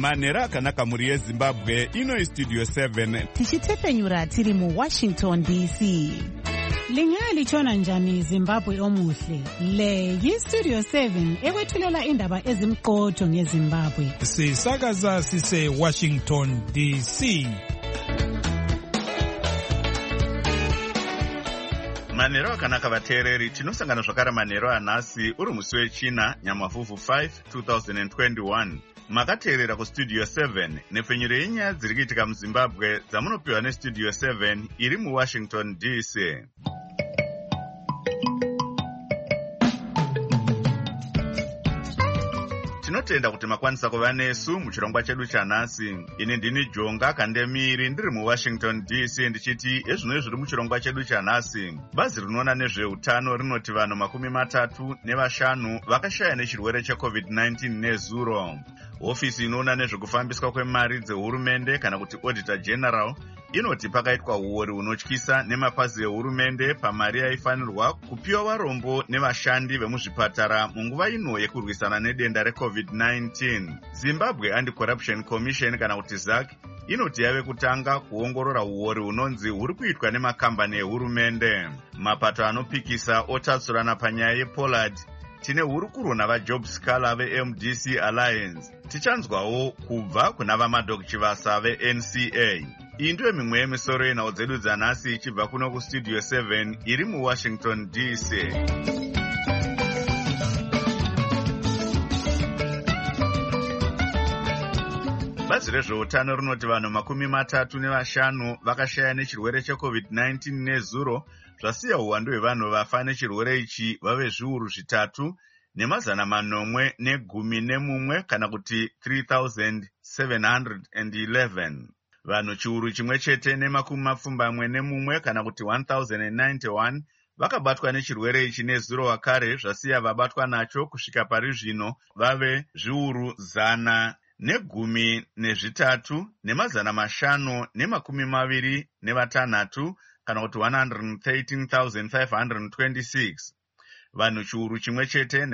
manhero akanaka mhuri yezimbabwe. Ino Studio 7 tichitepfenyura tiri muWashington DC. Lingalitshona njani Zimbabwe omuhle? Le yiStudio 7 ekwethulela indaba ezimqotho ngeZimbabwe. Sisakaza sise Washington DC. manhero akanaka vateereri, tinosangana zvakare manhero anhasi uri musi wechina nyamavhuvhu 5 2021. makateerera kustudio 7 nepfenyuro yenyaya dziri kuitika muzimbabwe dzamunopiwa nestudio 7 iri muwashington DC. tinotenda kuti makwanisa kuva nesu muchirongwa chedu chanhasi. ini ndini Jonga Kandemiri ndiri muwashington DC ndichiti ezvino zviri muchirongwa chedu chanhasi. bazi rinoona nezveutano rinoti vanhu 35 vakashaya nechirwere cheCovid-19 nezuro. hofisi inoona nezvekufambiswa kwemari dzehurumende kana kuti Auditor General inoti pakaitwa uori hunotyisa nemapazi ehurumende pamari yaifanirwa kupiwa varombo nevashandi vemuzvipatara munguva ino yekurwisana nedenda reCovid-19. Zimbabwe Anti-Corruption Commission kana kuti ZAC inoti yave kutanga kuongorora uori hunonzi huri kuitwa nemakambani ehurumende. mapato anopikisa otatsurana panyaya yePollard. tine hurukuro navaJobs Kala veMDC Alliance. tichanzwawo kubva kuna vaMadok Chivasa veNCA. iyi ndiyo mimwe yemisoro yenhau dzedu dzanhasi ichibva kuno kustudio 7 iri muwashington DC. bazi rezveutano rinoti vanhu 35 vakashaya nechirwere cheCovid-19 nezuro, zvasiya uwandu hwevanhu vafa nechirwere ichi vave zviuru 3,911 kana kuti 3,711. vanhu chiuru chimwe chete ne41 kana kuti 1,091 vakabatwa nechirwere ichi nezuro wakare, zvasiya vabatwa nacho kusvika pari zvino vave zviuru 113,526 kana kuti 113,526. vanhu chiuru chimwe chete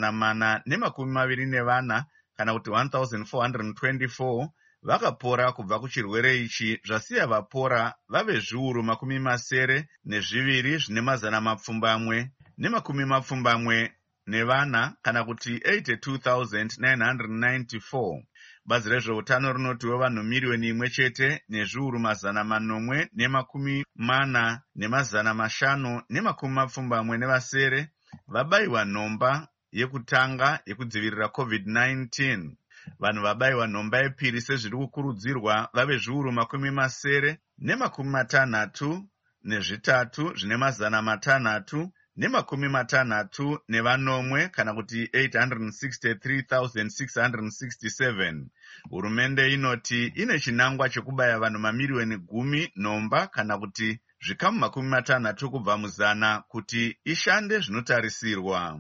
ne424 kana kuti 1,424 vakapora kubva kuchirwere ichi, zvasiya vapora vave zviuru 72,740 kana kuti 82,994. bazi rezveutano rinotiwo vanhu miriyoni imwe chete nezviuru 440,570 vabayiwa nhomba yekutanga yekudzivirira COVID-19. vanhu vabayiwa nhomba yepiri sezviri kukurudzirwa vave zviuru 63,663 zvine 663 kana kuti 863,667. hurumende inoti ine chinangwa chekubaya vanhu mamiriyoni 10 nhomba kana kuti zvikamu 60 kubva muzana kuti ishande zvinotarisirwa.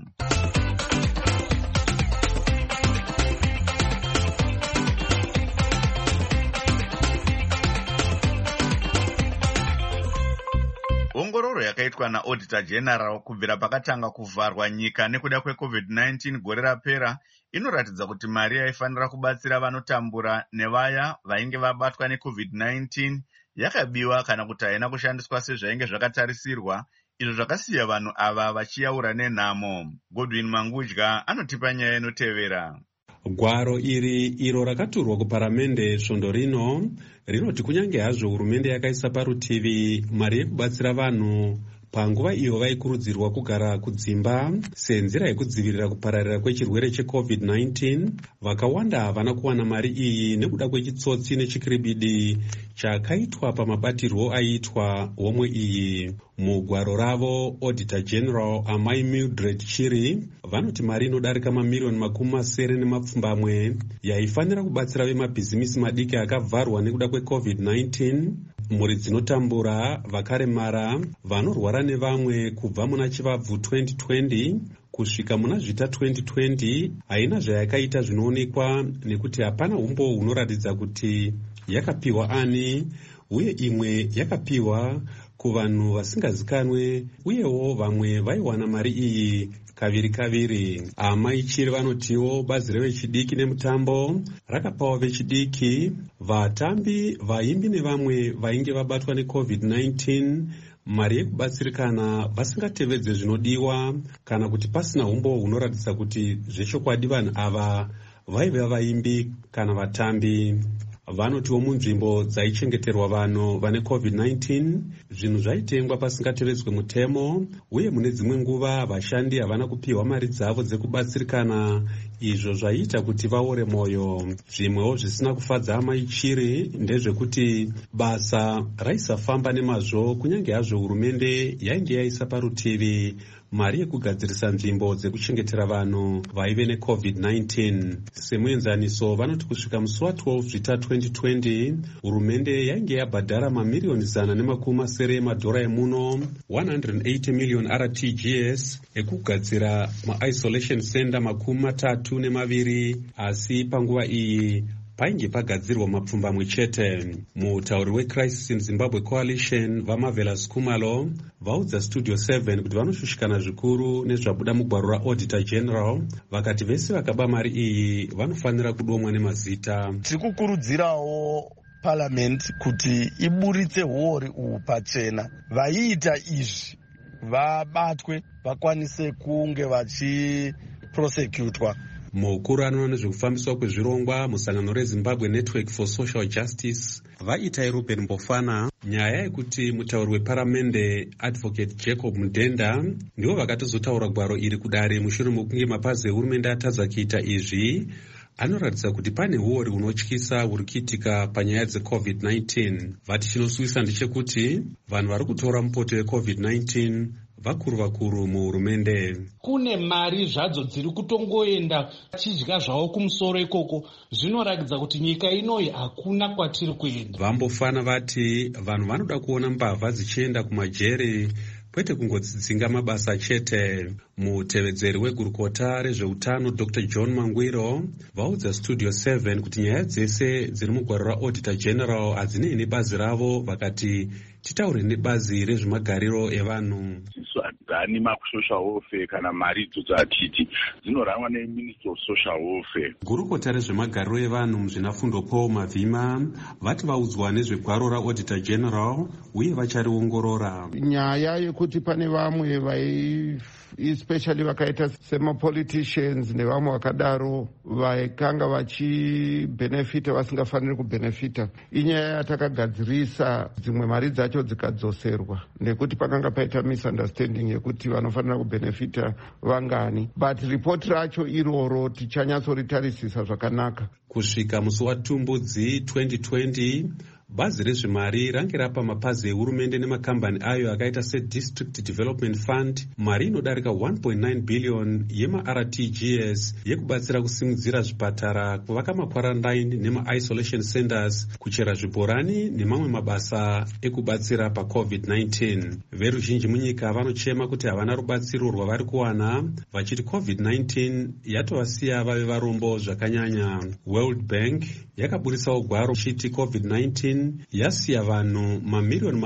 ongororo yakaitwa naAuditor General kubvira pakatanga kuvharwa nyika nekuda kweCovid-19 gore rapera inoratidza kuti mari yaifanira kubatsira vanotambura nevaya vainge vabatwa neCovid-19 yakabiwa kana kuti haina kushandiswa sezvainge zvakatarisirwa, izvo zvakasiya vanhu ava vachiyaura nenhamo. Godwin Mangudya anotipa nyaya inotevera. gwaro iro rakaturwa kuparamende svondo rino rinoti kunyange hazvo hurumende yakaisa parutivi mari yekubatsira vanhu panguva iyo vaikurudzirwa kugara kudzimba senzira yekudzivirira kupararira kwechirwere cheCovid-19, vakawanda havana kuwana mari iyi nekuda kwechitsotsi nechikiribidi chakaitwa pamabatirwo aiitwa homwe iyi. mugwaro ravo Auditor General Amai Mildred Chiri vanoti mari inodarika mamiriyoni 7 yaifanira kubatsira vemabhizimisi madiki akavharwa nekuda kweCovid-19, mhuri dzinotambura, vakaremara, vanorwara nevamwe kubva muna chivabvu 2020 kusvika muna zvita 2020 haina zvayakaita zvinoonekwa nekuti hapana umbo hunoratidza kuti yakapiwa ani, uye imwe yakapiwa kuvanhu vasingazikanwe, uyewo vamwe vaiwana mari iyi kaviri. Amai Chiri vanotiwo bazi revechidiki nemutambo rakapawo vechidiki, vatambi, vaimbi nevamwe vainge vabatwa neCovid-19 mari yekubatsirikana vasingatevedze zvinodiwa kana kuti pasina umbo hunoratidza kuti zvechokwadi vanhu ava vaiva vaimbi kana vatambi. Vanotiwo munzvimbo dzaichengeterwa vanhu vane COVID-19 zvinhu zvaitengwa pasingatevedzwe mutemo, uye mune dzimwe nguva vashandi havana kupiwa mari dzavo dzekubatsirikana, izvo zvaiita kuti vaore mwoyo. Zvimwewo zvisina kufadza amai Chiri ndezvekuti basa raisafamba nemazvo, kunyange hazvo hurumende yainge yaisa parutivi mari yekugadzirisa nzvimbo dzekuchengetera vanhu vaive neCovid-19. Semuenzaniso, vanoti kusvika musi wa12 Zvita 2020 hurumende yainge yabhadhara mamiriyoni 170 emadhora emuno, 180 million RTGS ekugadzira ma-isolation center 32, asi panguva iyi painge pagadzirwa mapfumbamwe chete. Mutauri weCrisis in Zimbabwe Coalition vaMarvelous Khumalo vaudza Studio 7 kuti vanoshushikana zvikuru nezvabuda mugwaro raAuditor General, vakati vese vakaba mari iyi vanofanira kudomwa nemazita. Tiri kukurudzirawo Parliament kuti iburitse huori uhu pachena, vaiita izvi vabatwe, vakwanise kunge vachiprosecutwa. Mukuru anoona nezvekufambiswa kwezvirongwa musangano reZimbabwe Network for Social Justice vaita Ruben Mbofana, nyaya yekuti mutauri weparamende Advocate Jacob Mudenda ndivo vakatozotaura gwaro iri kudare mushure mekunge mapazi ehurumende atadza kuita izvi, anoratidza kuti pane huori hunotyisa huri kuitika panyaya dzeCovid-19. Vati chinosuvisa ndechekuti vanhu vari kutora mupoto weCovid-19 vakuru muhurumende. Kune mari zvadzo dziri kutongoenda chidya zvavo kumusoro ikoko, zvinoratidza kuti nyika inoyi hakuna kwatiri kuenda. Vambofana vati vanhu vanoda kuona mbavha dzichienda kumajere kwete kungodzidzinga mabasa chete. Mutevedzeri wegurukota rezveutano Dr. John Mangwiro vaudza Studio 7 kuti nyaya dzese dziri mugwaro raAuditor General hadzinei nebazi ravo, vakati titaure nebazi rezvemagariro evanhu. Hadzani makusocial welfare kana mari idzodzo hatiti, dzinorangwa neMinister of Social Welfare. Gurukota rezvemagariro evanhu muzvinafundo Paul Mavhima vati vaudzwa nezvegwaro raAuditor General uye vachariongorora. Nyaya yekuti pane vamwe especially vakaita semapoliticians nevamwe vakadaro vaikanga vachibenefita vasingafaniri kubenefita, inyaya yatakagadzirisa dzimwe mari dzacho dzikadzoserwa nekuti pakanga paita misunderstanding yekuti vanofanira kubenefita vangani, but ripoti racho iroro tichanyatsoritarisisa zvakanaka. Kusvika musi waTumbudzi 2020 bazi rezvemari range rapa mapazi ehurumende nemakambani ayo akaita seDistrict Development Fund mari inodarika 1.9 billion yema-RTGS yekubatsira kusimudzira zvipatara, kuvaka makwarantine nema-isolation centers, kuchera zvibhorani nemamwe mabasa ekubatsira paCovid-19. Veruzhinji munyika vanochema kuti havana rubatsiro rwavari kuwana, vachiti COVID-19 yatovasiya vave varombo zvakanyanya. World Bank yakaburitsawo gwaro chiti COVID-19 yasiya vanhu mamiriyoni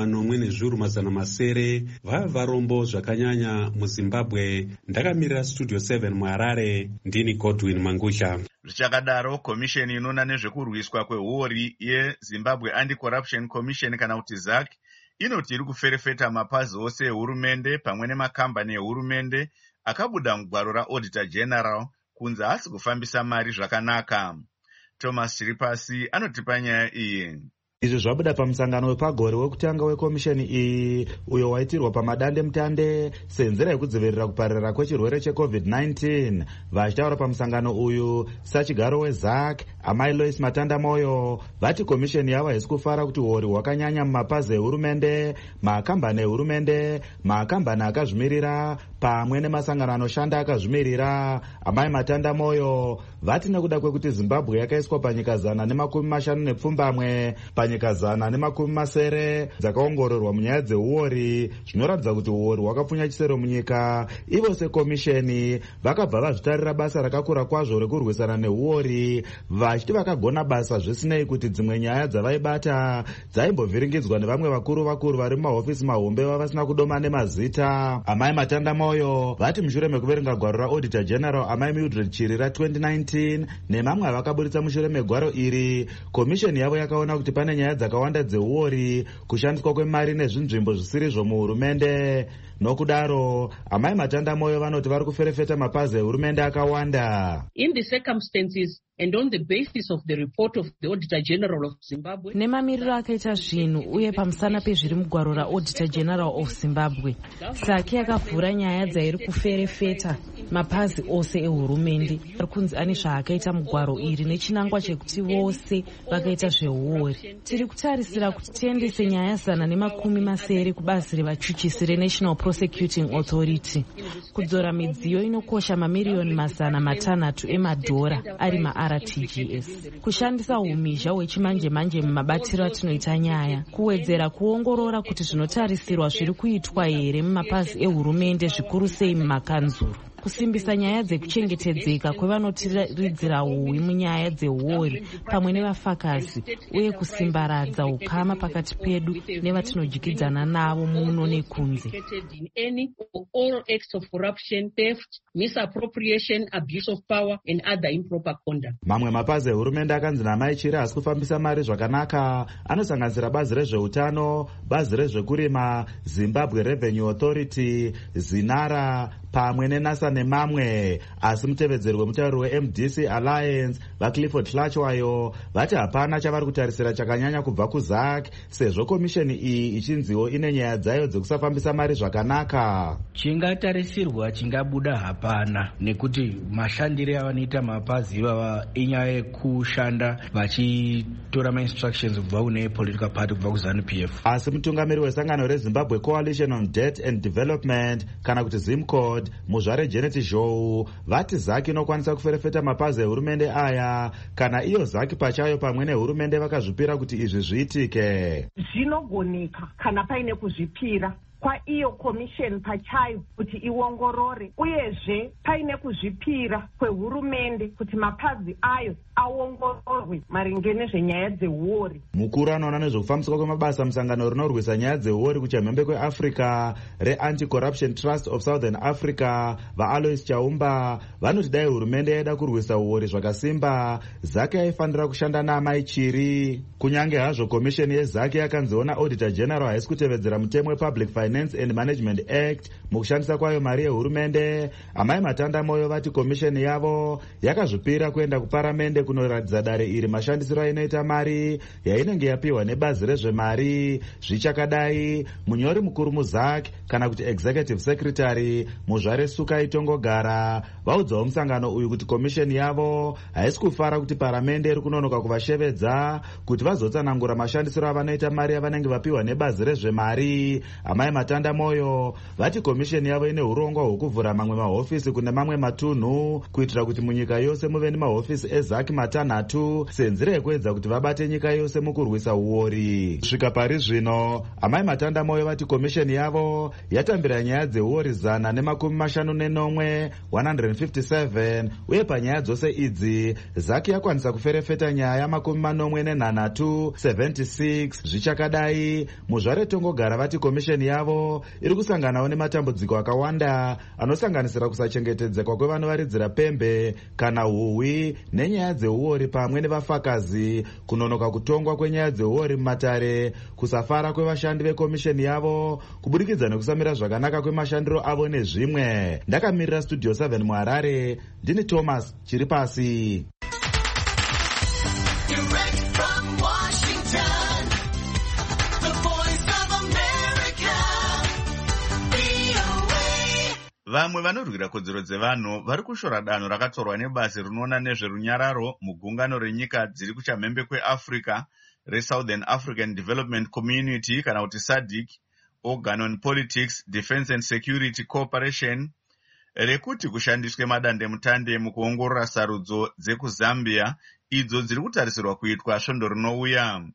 8,700 vava varombo zvakanyanya muZimbabwe. Ndakamirira Studio 7 muHarare, ndini Godwin Mangusha. Zvichakadaro, komisheni inoona nezvekurwiswa kwehuori yeZimbabwe Anti-Corruption Commission kana kuti ZAC inoti iri kuferefeta mapazi ose ehurumende pamwe nemakambani ehurumende akabuda mugwaro raAuditor General kunze asi kufambisa mari zvakanaka. Thomas Chiripasi anotipa nyaya iyi. Izvi zvabuda pamusangano wepagore wekutanga wekomisheni iyi uyo waitirwa pamadande mutande senzira yekudzivirira kupararira kwechirwere cheCovid-19. Vachitaura pamusangano uyu sachigaro weZAC amai Lois Matanda Moyo vati komisheni yava haisi kufara kuti huori hwakanyanya mumapazi ehurumende, makambani ehurumende, makambani akazvimirira pamwe nemasangano anoshanda akazvimirira. Amai Matanda Moyo vati nekuda kwekuti Zimbabwe yakaiswa panyika 150 nepfumbamwe panyika 170 dzakaongororwa munyaya dzeuori, zvinoratidza kuti uori hwakapfunya chisero munyika. Ivo sekomisheni vakabva vazvitarira basa rakakura kwazvo rekurwisana neuori, vachiti vakagona basa zvisinei kuti dzimwe nyaya dzavaibata dzaimbovhiringidzwa nevamwe vakuru vari mumahofisi mahombe vavasina kudoma nemazita. Amai Matanda Moyo vati mushure mekuverenga gwaro raauditor general Amai Mildred Chiri ra2019 nemamwe avakaburitsa mushure megwaro iri, komisheni yavo yakaona kuti pane nyaya dzakawanda dzeuori, kushandiswa kwemari nezvinzvimbo zvisiri muhurumende. Nokudaro Amai Matanda Moyo vanoti vari kuferefeta mapazi ehurumende akawanda. In the circumstances and on the basis of the report of the Auditor General of Zimbabwe, nemamiriro akaita zvinhu uye pamusana pezviri mugwaro raAuditor General of Zimbabwe, saki yakavhura nyaya dzairi kuferefeta mapazi ose ehurumende ari kunzi ane zvaakaita mugwaro iri nechinangwa chekuti vose vakaita zveuori. Tiri kutarisira kuti tiendese nyaya 170 kubazi revachuchisi reNational Prosecuting Authority, kudzora midziyo inokosha mamiriyoni 600 emadhora ari maRTGS, kushandisa umhizha hwechimanje-manje mumabatiro atinoita nyaya, kuwedzera kuongorora kuti zvinotarisirwa zviri kuitwa here mumapazi ehurumende, zvikuru sei mumakanzuru, kusimbisa nyaya dzekuchengetedzeka kwevanotiridzira uwi munyaya dzeuori pamwe nevafakazi, uye kusimbaradza ukama pakati pedu nevatinodyidzana navo muno nekunze. all acts of corruption, theft, misappropriation, abuse of power and other improper conduct. Mamwe mapazi ehurumende akanzi naMai Chiri asi kufambisa mari zvakanaka anosanganisira bazi rezveutano, bazi rezvekurima, Zimbabwe Revenue Authority, Zinara pamwe neNASA nemamwe. Asi mutevedzeri wemutauri weMDC Alliance vaClifford Hlachwayo vati hapana chavari kutarisira chakanyanya kubva kuZAC, sezvo komisheni iyi ichinziwo ine nyaya dzayo dzekusafambisa mari zvakanaka. Chingatarisirwa chingabuda hapana, nekuti mashandire avanoita mapazi ivava inyaya yekushanda vachitora ma-instructions kubva kune political party kubva kuZANU-PF. Asi mutungamiri wesangano reZimbabwe Coalition on Debt and Development kana kuti ZIMCOD muzvare Janet Zhou vati ZAC inokwanisa kuferefeta mapazi ehurumende aya kana iyo ZAC pachayo pamwe nehurumende vakazvipira kuti izvi zviitike. Zvinogoneka kana paine kuzvipira kwa iyo commission pachayo kuti iongorore, uyezve paine kuzvipira kwehurumende kuti mapazi ayo aongororwe maringe nezvenyaya dzeuori. Mukuru anoona nezvekufambiswa kwemabasa musangano rinorwisa nyaya dzeuori kuchamhembe kweAfrica reAnti-Corruption Trust of Southern Africa vaAlois Chaumba vanoti dai hurumende yaida kurwisa uori zvakasimba, ZAC yaifanira kushanda naMai Chiri. Kunyange hazvo komisheni yeZAC yakanziona Auditor General haisi kutevedzera mutemo wePublic Finance and Management Act mukushandisa kwayo mari yehurumende, Amai Matanda Moyo vati komisheni yavo yakazvipira kuenda kuparamende kunoratidza dare iri mashandisiro ainoita mari yainenge yapiwa nebazi rezvemari. Zvichakadai, munyori mukuru muZAC kana kuti Executive Secretary muzvare Sukai Tongogara vaudzawo musangano uyu kuti komisheni yavo haisi kufara kuti paramende iri kunonoka kuvashevedza kuti vazotsanangura mashandisiro avanoita mari yavanenge vapiwa nebazi rezvemari. Amai Matanda Moyo vati komisheni yavo ine urongwa hwekuvhura mamwe mahofisi kune mamwe matunhu kuitira kuti munyika yose muve nemahofisi eZAC matanhatu senzira yekuedza kuti vabate nyika yose mukurwisa uori. Kusvika pari zvino, Amai Matanda Moyo vati komisheni yavo yatambira nyaya dzeuori 159 157 uye panyaya dzose idzi ZAC yakwanisa kuferefeta nyaya 43 76. Zvichakadai, muzvare Tongogara vati komisheni yavo iri kusanganawo nematambudziko akawanda anosanganisira kusachengetedzeka kwevanovaridzira pembe kana huhwi nenyaya dzeuori pamwe nevafakazi, kunonoka kutongwa kwenyaya dzeuori mumatare, kusafara kwevashandi vekomisheni yavo kubudikidza nekusamira zvakanaka kwemashandiro avo nezvimwe. Ndakamirira Studio 7 muHarare, ndini Thomas Chiripasi. Vamwe vanorwira kodzero dzevanhu vari kushora danho rakatorwa nebazi rinoona nezverunyararo mugungano renyika dziri kuchamhembe kweAfrica reSouthern African Development Community kana kuti SADC, Organ on Politics, Defense and Security Cooperation, rekuti kushandiswe madandemutande mukuongorora sarudzo dzekuZambia idzo dziri kutarisirwa kuitwa svondo rinouya.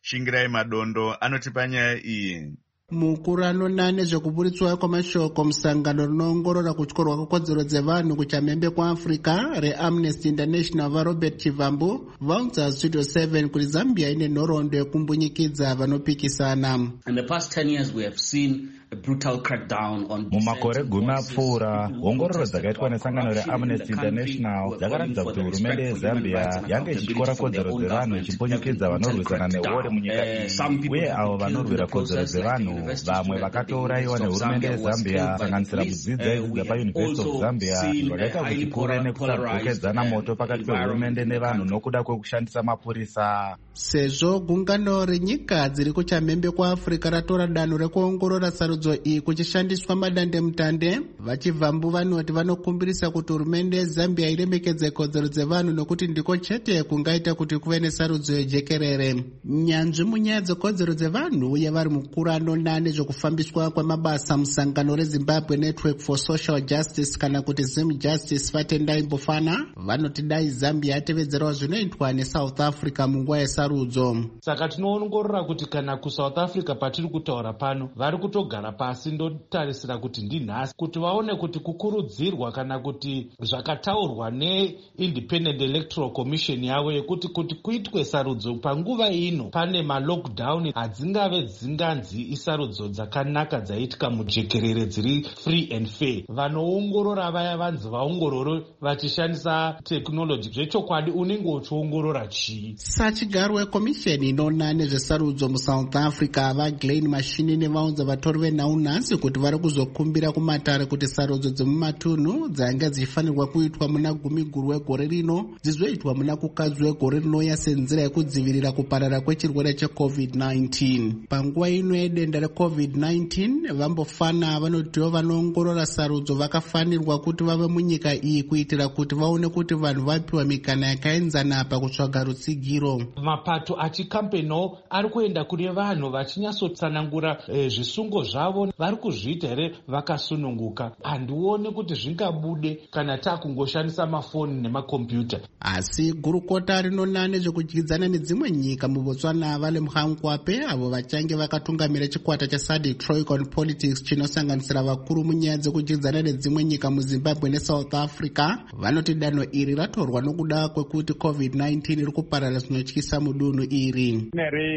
Shingirai Madondo anotipa nyaya iyi. Mukuru anoona nezvekuburitswa kwamashoko musangano rinoongorora kutyorwa kwekodzero dzevanhu kuchamhembe kwaAfrica reAmnesty International vaRobert Chivambu vaudza Studio 7 kuti Zambia ine nhoroondo yekumbunyikidza vanopikisana. In the past 10 years we have seen a brutal crackdown on mumakore 10 apfuura ongororo dzakaitwa nesangano reAmnesty International dzakaratidza kuti hurumende yeZambia yange ichityora kodzero dzevanhu ichimbonyikidza vanorwisana neore munyika iyi, uye avo vanorwira kodzero dzevanhu vamwe vakatourayiwa nehurumende yeZambia sanganisira mudzidzi aidzidza paUniversity of Zambia, zvakaita kuti kuve nekusagokedzana moto pakati pehurumende nevanhu nokuda kwekushandisa mapurisa. Sezvo gungano renyika dziri kuchamhembe kwaAfrica ratora danho rekuongorora sarudzo iyi kuchishandiswa madandemutande, vaChivambu vanoti vanokumbirisa kuti hurumende yeZambia iremekedze kodzero dzevanhu nokuti ndiko chete kungaita kuti kuve nesarudzo yejekerere. Nyanzvi munyaya dzekodzero dzevanhu uye vari mukuru anoona nezvekufambiswa kwamabasa musangano reZimbabwe Network for Social Justice kana kuti Zim Justice Vatendai Mbofana vanoti dai Zambia yatevedzerawo zvinoitwa neSouth Africa munguva yesarudzo. Saka tinoongorora kuti kana kuSouth Africa patiri kutaura pano vari kutogara pasi ndotarisira kuti ndinhasi kuti vaone kuti kukurudzirwa kana kuti zvakataurwa neIndependent Electoral Commission yavo yekuti kuti kuitwe sarudzo panguva ino pane malockdown hadzingave dzinganzi isarudzo dzakanaka dzaitika mujekerere dziri free and fair. Vanoongorora vaya vanzi vaongororo vachishandisa technology, zvechokwadi unenge uchiongorora chii. Sachigaro wekomisheni inoona nezvesarudzo muSouth Africa vaGlenn Mashini nevaunza vatori venhau nhasi kuti vari kuzokumbira kumatare kuti sarudzo dzemumatunhu dzanga dzichifanirwa kuitwa muna gumi guru wegore rino dzizoitwa muna kukadzi wegore rinouya senzira yekudzivirira kuparara kwechirwere cheCovid-19. Panguva ino yedenda reCovid-19 vambofana vanotiwo vanoongorora sarudzo vakafanirwa kuti vave munyika iyi kuitira kuti vaone kuti vanhu vapiwa mikana yakaenzana pakutsvaga rutsigiro. Mapato achikampeniwo ari kuenda kune vanhu vachinyatsotsanangura zvisungo zvavo vari kuzviita here vakasununguka. Handione kuti zvingabude kana takungoshandisa mafoni nemakombiyuta. Asi gurukota rinoona nezvekudyidzana nedzimwe nyika muBotswana vale muHangwape avo vachange vakatungamira chikwata chaSADC Troika on Politics chinosanganisira vakuru munyaya dzekudyidzana nedzimwe nyika muZimbabwe neSouth Africa vanoti danho iri ratorwa nokuda kwekuti COVID-19 iri kuparara zvinotyisa mudunhu iri.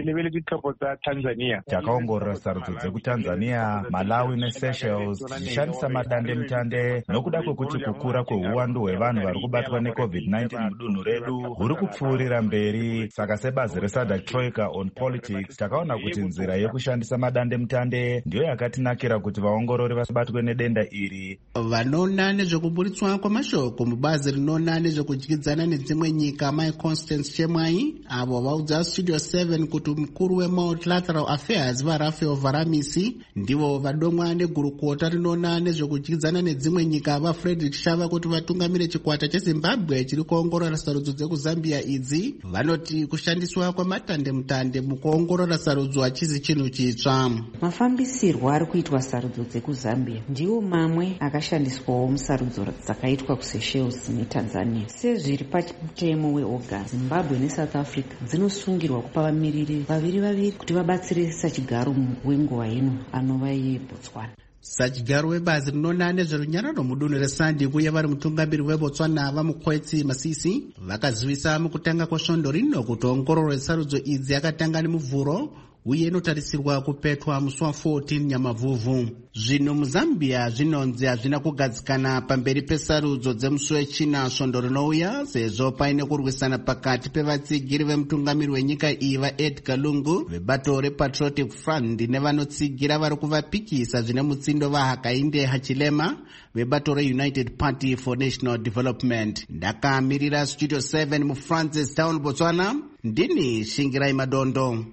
Takaongorora sarudzo dzekuTanzania, Malawi neSeychelles dzichishandisa madandemutande nokuda kwekuti kukura kweuwandu hwevanhu vari kubatwa neCovid-19 mudunhu redu huri kupfuurira mberi. Saka sebazi reSADC Troika on Politics takaona kuti nzira yekushandisa madandemutande ndiyo yakatinakira kuti vaongorori vasabatwe nedenda iri. Vanoona nezvekuburitswa kwamashoko mubazi rinoona nezvekudyidzana nedzimwe nyika Mai Constance Chemwai avo vaudza Studio 7 kuti mukuru weMultilateral Affairs vaRafael Varamisi ndivo vadomwa negurukota rinoona nezvekudyidzana nedzimwe nyika vaFrederick Shava kuti vatungamire chikwata cheZimbabwe chiri kuongorora sarudzo dzekuZambia idzi vanoti kushandiswa kwamatandemutande mukuongorora sarudzo hachizi chinhu chitsva. Mafambisirwo ari kuitwa sarudzo dzekuZambia ndiwo mamwe akashandiswawo musarudzo dzakaitwa kuSeychelles neTanzania. Sezviri pamutemo weOGAS, Zimbabwe neSouth Africa dzinosungirwa kupa vamiriri vaviri kuti vabatsire sachigaro wenguva ino anova yeBotswana. Sachigaro webazi rinoona nezverunyararo mudunhu reSADC uye vari mutungamiri weBotswana vaMukwetsi Masisi vakazivisa mukutanga kwesvondo rino kuti ongororo yesarudzo idzi yakatanga nemuvhuro uye inotarisirwa kupetwa musi wa14 Nyamavhuvhu. Zvino muZambia zvinonzi hazvina kugadzikana pamberi pesarudzo dzemusi wechina svondo rinouya sezvo paine kurwisana pakati pevatsigiri vemutungamiri wenyika iyi vaEdgar Lungu vebato rePatriotic Front nevanotsigira vari kuvapikisa zvine mutsindo vaHakainde Hichilema vebato reUnited Party for National Development. Ndakamirira Studio 7 muFrancis Town, Botswana, ndini Shingirai Madondo.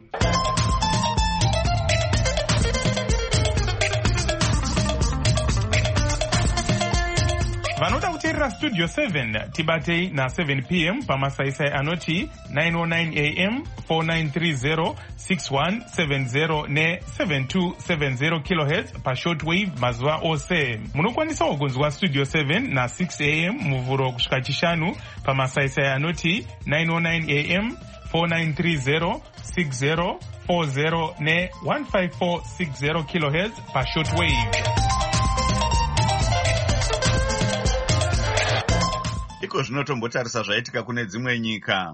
Vanoda kuteerera Studio 7 tibatei na7 p.m. pamasaisai anoti 909 am 4930 6170 ne7270 kHz pashortwave mazuva ose. Munokwanisawo kunzwa Studio 7 na6 am muvhuro kusvika chishanu pamasaisai anoti 909 am 4930 60 40 ne-15460 kilohertz pashortwave. Iko zvino tombotarisa zvaitika kune dzimwe nyika.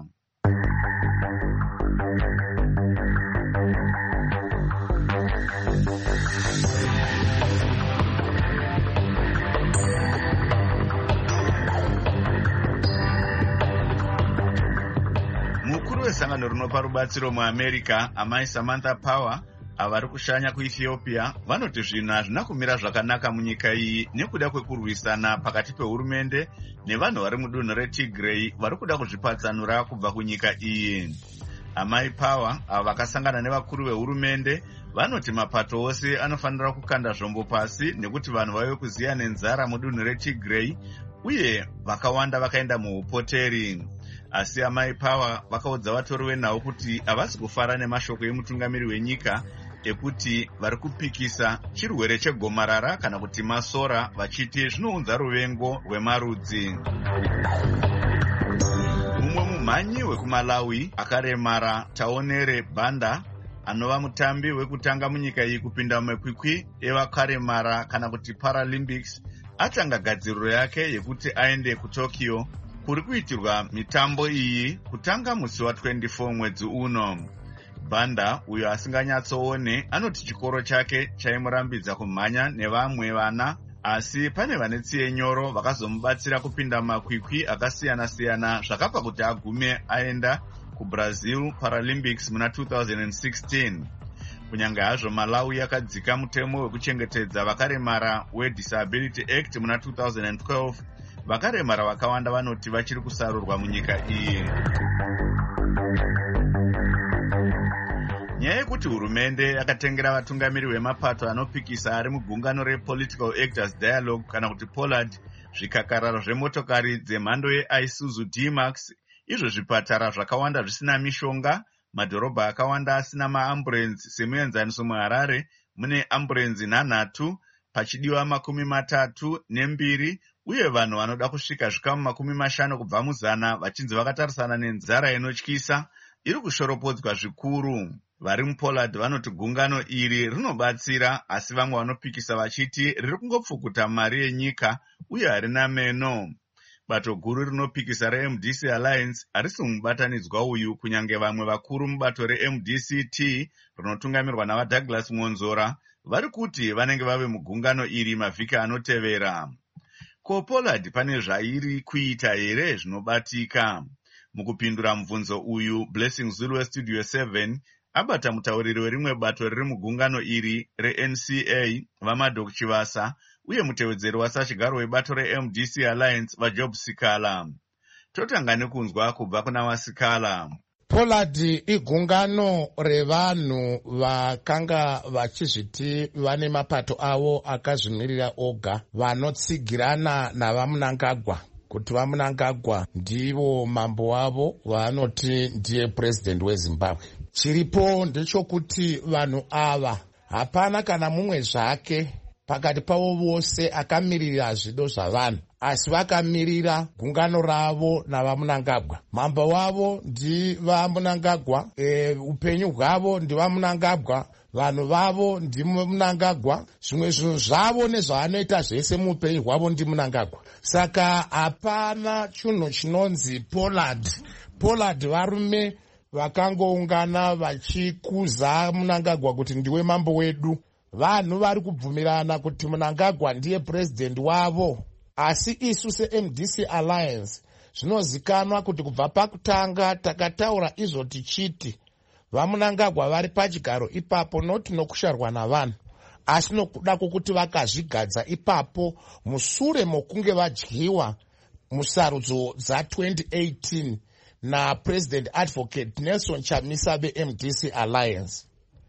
Mukuru wesangano rinopa rubatsiro muAmerica, amai Samantha Power, avari kushanya kuEthiopia, vanoti zvinhu hazvina kumira zvakanaka munyika iyi nekuda kwekurwisana pakati pehurumende nevanhu vari mudunhu reTigray vari kuda kuzvipatsanura kubva kunyika iyi. Amai Power, ava vakasangana nevakuru vehurumende, vanoti mapato ose anofanira kukanda zvombo pasi nekuti vanhu vave kuziya nenzara mudunhu reTigray uye vakawanda vakaenda muupoteri. Asi amai Power vakaudza vatori venhau kuti havasi kufara nemashoko emutungamiri wenyika ekuti vari kupikisa chirwere chegomarara kana kuti masora, vachiti zvinounza ruvengo rwemarudzi. Mumwe mumhanyi wekuMalawi akaremara Taonere Banda, anova mutambi wekutanga munyika iyi kupinda mumakwikwi evakaremara kana kuti Paralympics, atanga gadziriro yake yekuti aende kuTokyo kuri kuitirwa mitambo iyi kutanga musi wa24 mwedzi uno. Banda, uyo asinganyatsoone, anoti chikoro chake chaimurambidza kumhanya nevamwe vana, asi pane vane tsiye nyoro vakazomubatsira kupinda makwikwi akasiyana-siyana zvakapa kuti agume aenda kuBrazil Paralympics muna 2016. Kunyange hazvo Malawi yakadzika mutemo wekuchengetedza vakaremara weDisability Act muna 2012, vakaremara vakawanda vanoti vachiri kusarurwa munyika iyi. Nyaya yekuti hurumende yakatengera vatungamiri vemapato anopikisa ari mugungano rePolitical Actors Dialogue kana kuti POLAD zvikakararo zvemotokari dzemhando yeIsuzu D-Max, izvo zvipatara zvakawanda zvisina mishonga, madhorobha akawanda asina maamburenzi. Semuenzaniso muHarare mune amburenzi 9 pachidiwa 32, uye vanhu vanoda kusvika zvikamu 50 kubva muzana vachinzi vakatarisana nenzara inotyisa iri kushoropodzwa zvikuru. Vari muPolad vanoti gungano iri rinobatsira, asi vamwe vanopikisa vachiti riri kungopfukuta mari yenyika uye harina meno. Bato guru rinopikisa reMDC Alliance harisi mubatanidzwa uyu, kunyange vamwe vakuru mubato reMDCT rinotungamirwa navaDouglas Monzora vari kuti vanenge vave mugungano iri mavhiki anotevera. Ko Polad pane zvairi kuita here zvinobatika? Mukupindura mubvunzo uyu, Blessing Zulu weStudio 7 abata mutauriri werimwe bato riri mugungano iri reNCA vaMadok Chivasa uye mutevedzeri wasachigaro webato reMDC Alliance vaJob Sikala. Totanga nekunzwa kubva kuna Wasikala. Polad igungano revanhu vakanga vachizviti vane mapato avo akazvimirira oga, vanotsigirana navaMnangagwa kuti vaMnangagwa ndivo mambo wavo, vanoti ndiye president weZimbabwe. Chiripo ndechokuti vanhu ava hapana kana mumwe zvake pakati pavo vose akamirira zvido zvavanhu, asi vakamirira gungano ravo navaMnangagwa. Mambo wavo ndivaMnangagwa, upenyu hwavo ndivaMnangagwa, vanhu vavo ndiMnangagwa, zvimwe zvinhu zvavo nezvaanoita zvese muupenyu hwavo ndiMnangagwa. Saka hapana chinhu chinonzi Polad. Polad varume vakangoungana vachikuza Mnangagwa kuti ndiwe mambo wedu. Vanhu vari kubvumirana kuti Mnangagwa ndiye president wavo, asi isu seMDC Alliance zvinozikanwa kuti kubva pakutanga takataura izvo tichiti vaMnangagwa vari pachigaro ipapo, noti nokusharwa navanhu, asi nokuda kwokuti vakazvigadza ipapo musure mokunge vadyiwa musarudzo dza2018 naPresident Advocate Nelson Chamisa beMDC Alliance.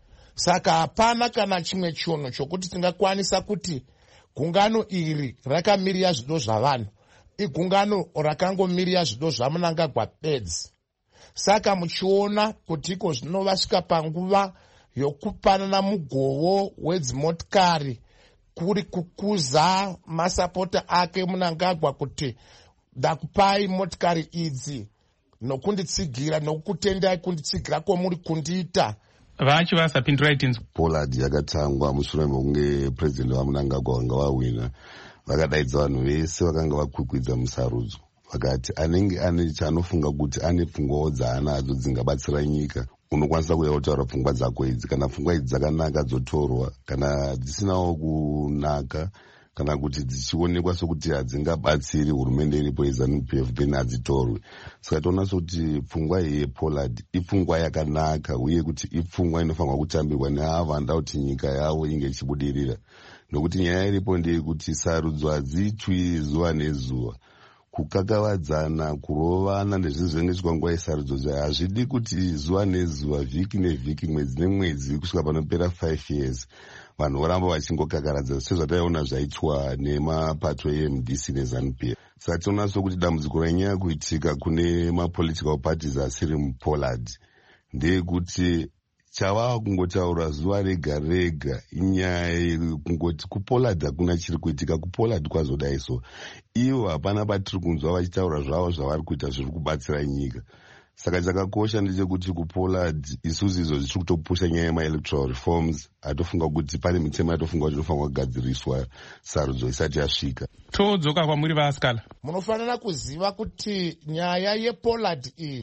Saka hapana kana chimwe chinhu chokuti tingakwanisa kuti gungano iri rakamirira zvido zvavanhu. Igungano rakangomirira zvido zvaMnangagwa bedzi. Saka muchiona kuti iko zvino vasvika panguva yokupanana mugovo wedzimotikari kuri kukuza masapota ake Mnangagwa kuti ndakupai motikari idzi nokunditsigira nokutendai kunditsigira kwomuri kundiita. Vachi vasapindura itinzwa. Pollard yakatangwa mushure mekunge president vaMnangagwa vanga vawina. Vakadaidza vanhu vese vakanga vakwikwidza musarudzo. Vakati anenge ane chaanofunga kuti ane pfungwawo dzaanadzo dzingabatsira nyika. Unokwanisa kuuya kutaura pfungwa dzako idzi. Kana pfungwa idzi dzakanaka dzotorwa. Kana dzisinawo kunaka kana kuti dzichionekwa sokuti hadzingabatsiri hurumende iripo yeZANU-PF then hadzitorwe. Saka toona sokuti pfungwa iyi yePollard ipfungwa yakanaka uye kuti ipfungwa inofanirwa kutambirwa neava vanoda kuti nyika yavo inge ichibudirira. Nokuti nyaya iripo ndeyekuti sarudzo hadziitwi zuva nezuva. Kukakavadzana, kurovana nezvinhu zvinenge zvichiitwa nguva yesarudzo hazvidi kuti zuva nezuva, vhiki nevhiki, mwedzi nemwedzi kusvika panopera 5 years vanhu voramba vachingokakaradza sezvataiona zvaitwa nemapato eMDC neZANU-PF. Saka tinoona sokuti dambudziko renyaya kuitika kune mapolitical parties asiri muPollard ndeyekuti chava kungotaura zuva rega rega inyaya kungoti kuPollard hakuna chiri kuitika, kuPollard kwazodai so. Ivo hapana patiri kunzwa vachitaura zvavo zvavari kuita zviri kubatsira nyika. Saka chakakosha ndechekuti kuPollard isusu izvo zvichiri kutopusha nyaya yemaelectoral reforms. Atofunga kuti pane mitemo yatofunga kuti inofanirwa kugadziriswa sarudzo isati yasvika. Todzoka kwamuri vaAskala. Munofanira kuziva kuti nyaya yePollard iyi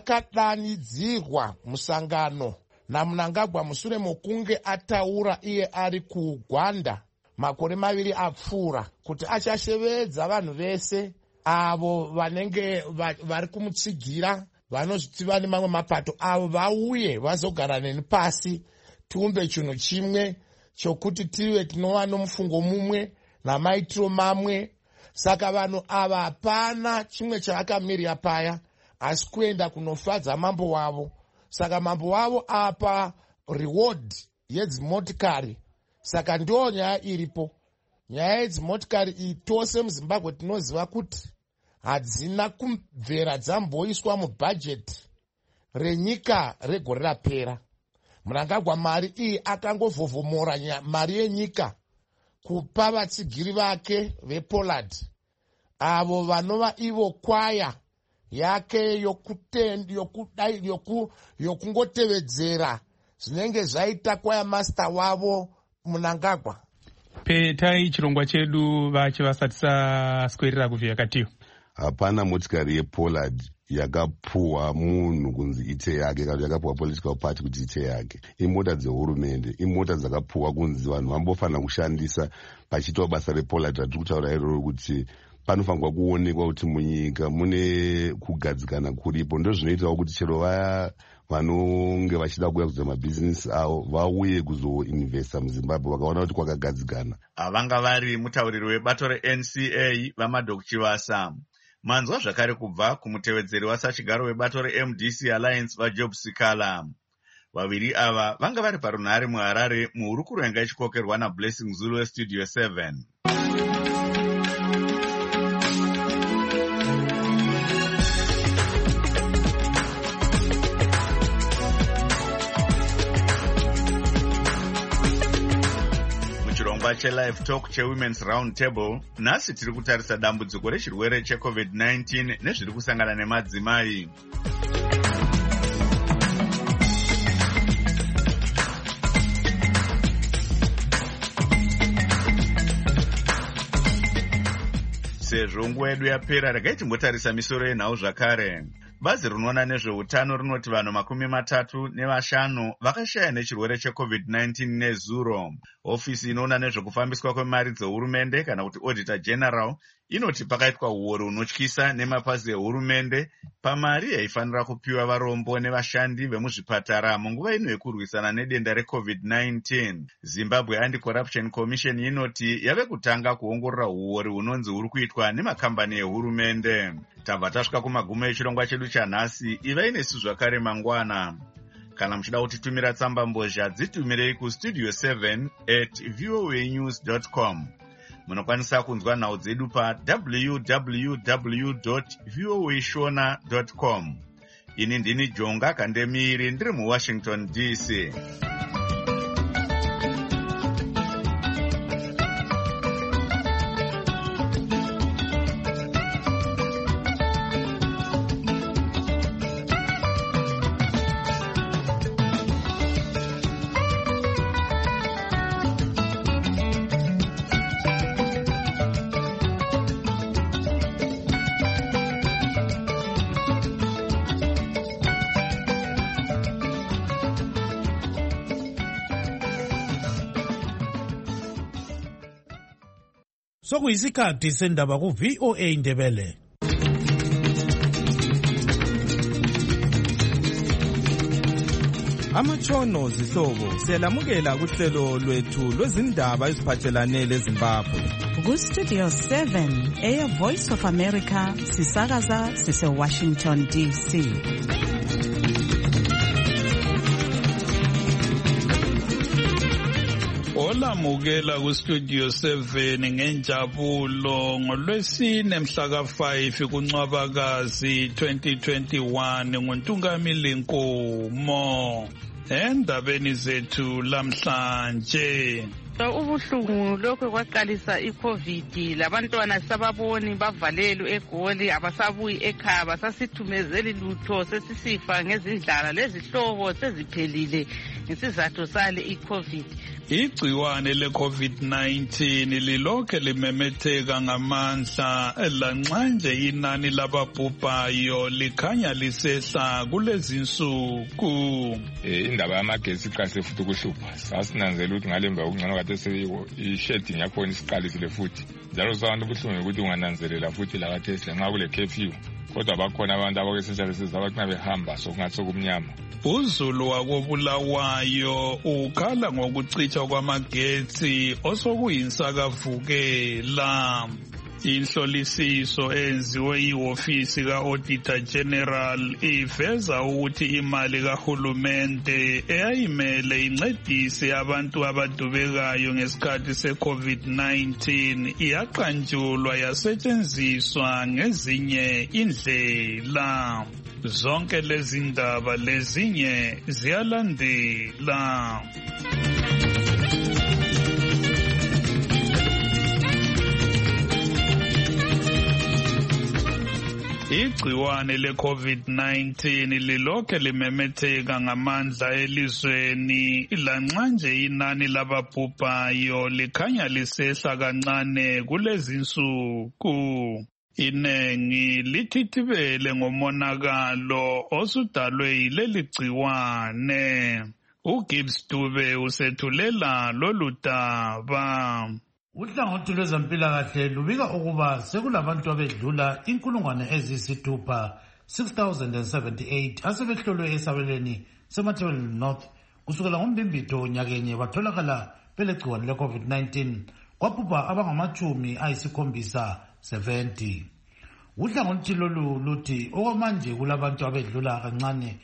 yakadanidzirwa musangano naMnangagwa mushure mokunge ataura iye ari kuGwanda makore 2 apfuura kuti achashevedza vanhu vese avo vanenge vari kumutsigira vanozvitiva nemamwe mapato avo vauye vazogara neni pasi tiumbe chinhu chimwe chokuti tive tinova nomufungo mumwe namaitiro mamwe. Saka vanhu ava hapana chimwe chaakamirira paya asi kuenda kunofadza mambo wavo. Saka mambo wavo apa reward yedzimotikari. Saka ndio nyaya iripo. Nyaya yedzimotikari iyi tose muZimbabwe tinoziva kuti hadzina kubvera dzamboiswa mubhajeti renyika regore rapera. Mnangagwa mari iyi akangovhovomora mari yenyika kupa vatsigiri vake vePollard avo vanova ivo kwaya yake yokungotevedzera zvinenge zvaita kwaya master wavo Mnangagwa. Petai chirongwa chedu vachi vasati saswerera kuvhiyakatiyo. Hapana motikari yePollard yakapuwa munhu kunzi ite yake kana yakapuwa political party kuti ite yake. Imota dzehurumende, imota dzakapuwa kunzi vanhu vambofanira kushandisa pachiitwa basa rePollard. Ratiri kutaura iroro kuti panofanirwa kuonekwa kuti munyika mune kugadzikana kuripo. Ndo zvinoitawo kuti chero vaya vanonge vachida kuuya kuzoita mabhizinesi avo vauye kuzoinvesta muZimbabwe vakaona kuti kwakagadzikana. Vanga vari mutauriri webato reNCA vaMadok Chivasa. Manzwa zvakare kubva kumutevedzeri wasachigaro webato reMDC Alliance vaJob Sikala. Vaviri ava vanga vari parunhare muHarare muhurukuro yanga ichikokerwa naBlessing Zulu weStudio 7. CheLive Talk cheWomen's Round Table, nhasi tiri kutarisa dambudziko rechirwere cheCovid-19 nezviri kusangana nemadzimai. Sezvo nguva yedu yapera, regai timbotarisa misoro yenhau zvakare. Bazi rinoona nezveutano rinoti vanhu 35 vakashaya nechirwere cheCovid-19 nezuro. Ofisi inoona nezvekufambiswa kwemari dzehurumende kana kuti Auditor General inoti pakaitwa uori hunotyisa nemapazi ehurumende pamari yaifanira kupiwa varombo nevashandi vemuzvipatara munguva ino yekurwisana nedenda reCovid-19. Zimbabwe Anti-Corruption Commission inoti yave kutanga kuongorora uori hunonzi huri kuitwa nemakambani ehurumende. Tabva tasvika kumagumo echirongwa chedu chanhasi. Ivai nesu zvakare mangwana. Kana muchida kutitumira tsamba mbozha dzitumirei kustudio 7@voanews.com. Munokwanisa kunzwa nhau dzedu pa www.voashona.com. Ini ndini Jonga Kandemiri ndiri muWashington DC. Sokuyisikhathi sendaba ku VOA Ndebele. Amatshono zihlobo siyalamukela kuhlelo lwethu lwezindaba eziphathelane leZimbabwe. Ku-Studio 7 Air Voice of America sisakaza sise-Washington DC. Olamukela ku-Studio 7 ngenjabulo ngolwesine mhla ka-5 kuNcwabakazi 2021 nguNtungamili Nkomo. Endabeni zethu lamhlanje, ubuhlungu lokho kwaqalisa iCovid, labantwana sababoni bavalelwe eGoli, abasabuyi ekhaya, basasithumezeli lutho, sesisifa ngezindlala, lezihlobo seziphelile ngesizathu sale iCovid. Igciwane le-COVID-19 lilokhe limemetheka ngamandla, lanxa inani lababhubhayo likhanya lisehla kulezi nsuku. Indaba yamagetsi iqalise futhi ukuhlupha. Sasinanzela ukuthi ngalemba okungcono kade i-shedding yakhona isiqalisile futhi. Njalo abantu buhlungu ukuthi ungananzelela futhi lakathesi nxa kule curfew. Kodwa bakhona abantu abakeseshalisiza abathi behamba sokungathi sokumnyama. Uzulu wakobulawayo ukhala ngokucitshwa kwamagetsi osokuyisakavukela. Inhlolisiso enziwe ihofisi ka-Auditor General iveza ukuthi imali kahulumende eyayimele incedise abantu abadubekayo ngesikhathi se-COVID-19 iyaqanjulwa yasetshenziswa ngezinye indlela. Zonke lezi ndaba lezinye ziyalandela. Igciwane le-COVID-19 lilokhe limemetheka ngamandla elizweni, lanxa inani lababhubhayo likhanya lisehla kancane kulezi nsuku. Inengi lithithibele ngomonakalo osudalwe yileli gciwane. uGibbs Dube usethulela lolu daba. Uhlangothi lwezempilakahle lubika ukuba sekulabantu abedlula 6,078 asebehlolwe esabelweni seMatabele North kusukela ngoMbimbido nyakenye batholakala belegciwane le-COVID-19 kwabhubha abangama-70. Uhlangothi lolu luthi okwamanje kulabantu abedlula kancane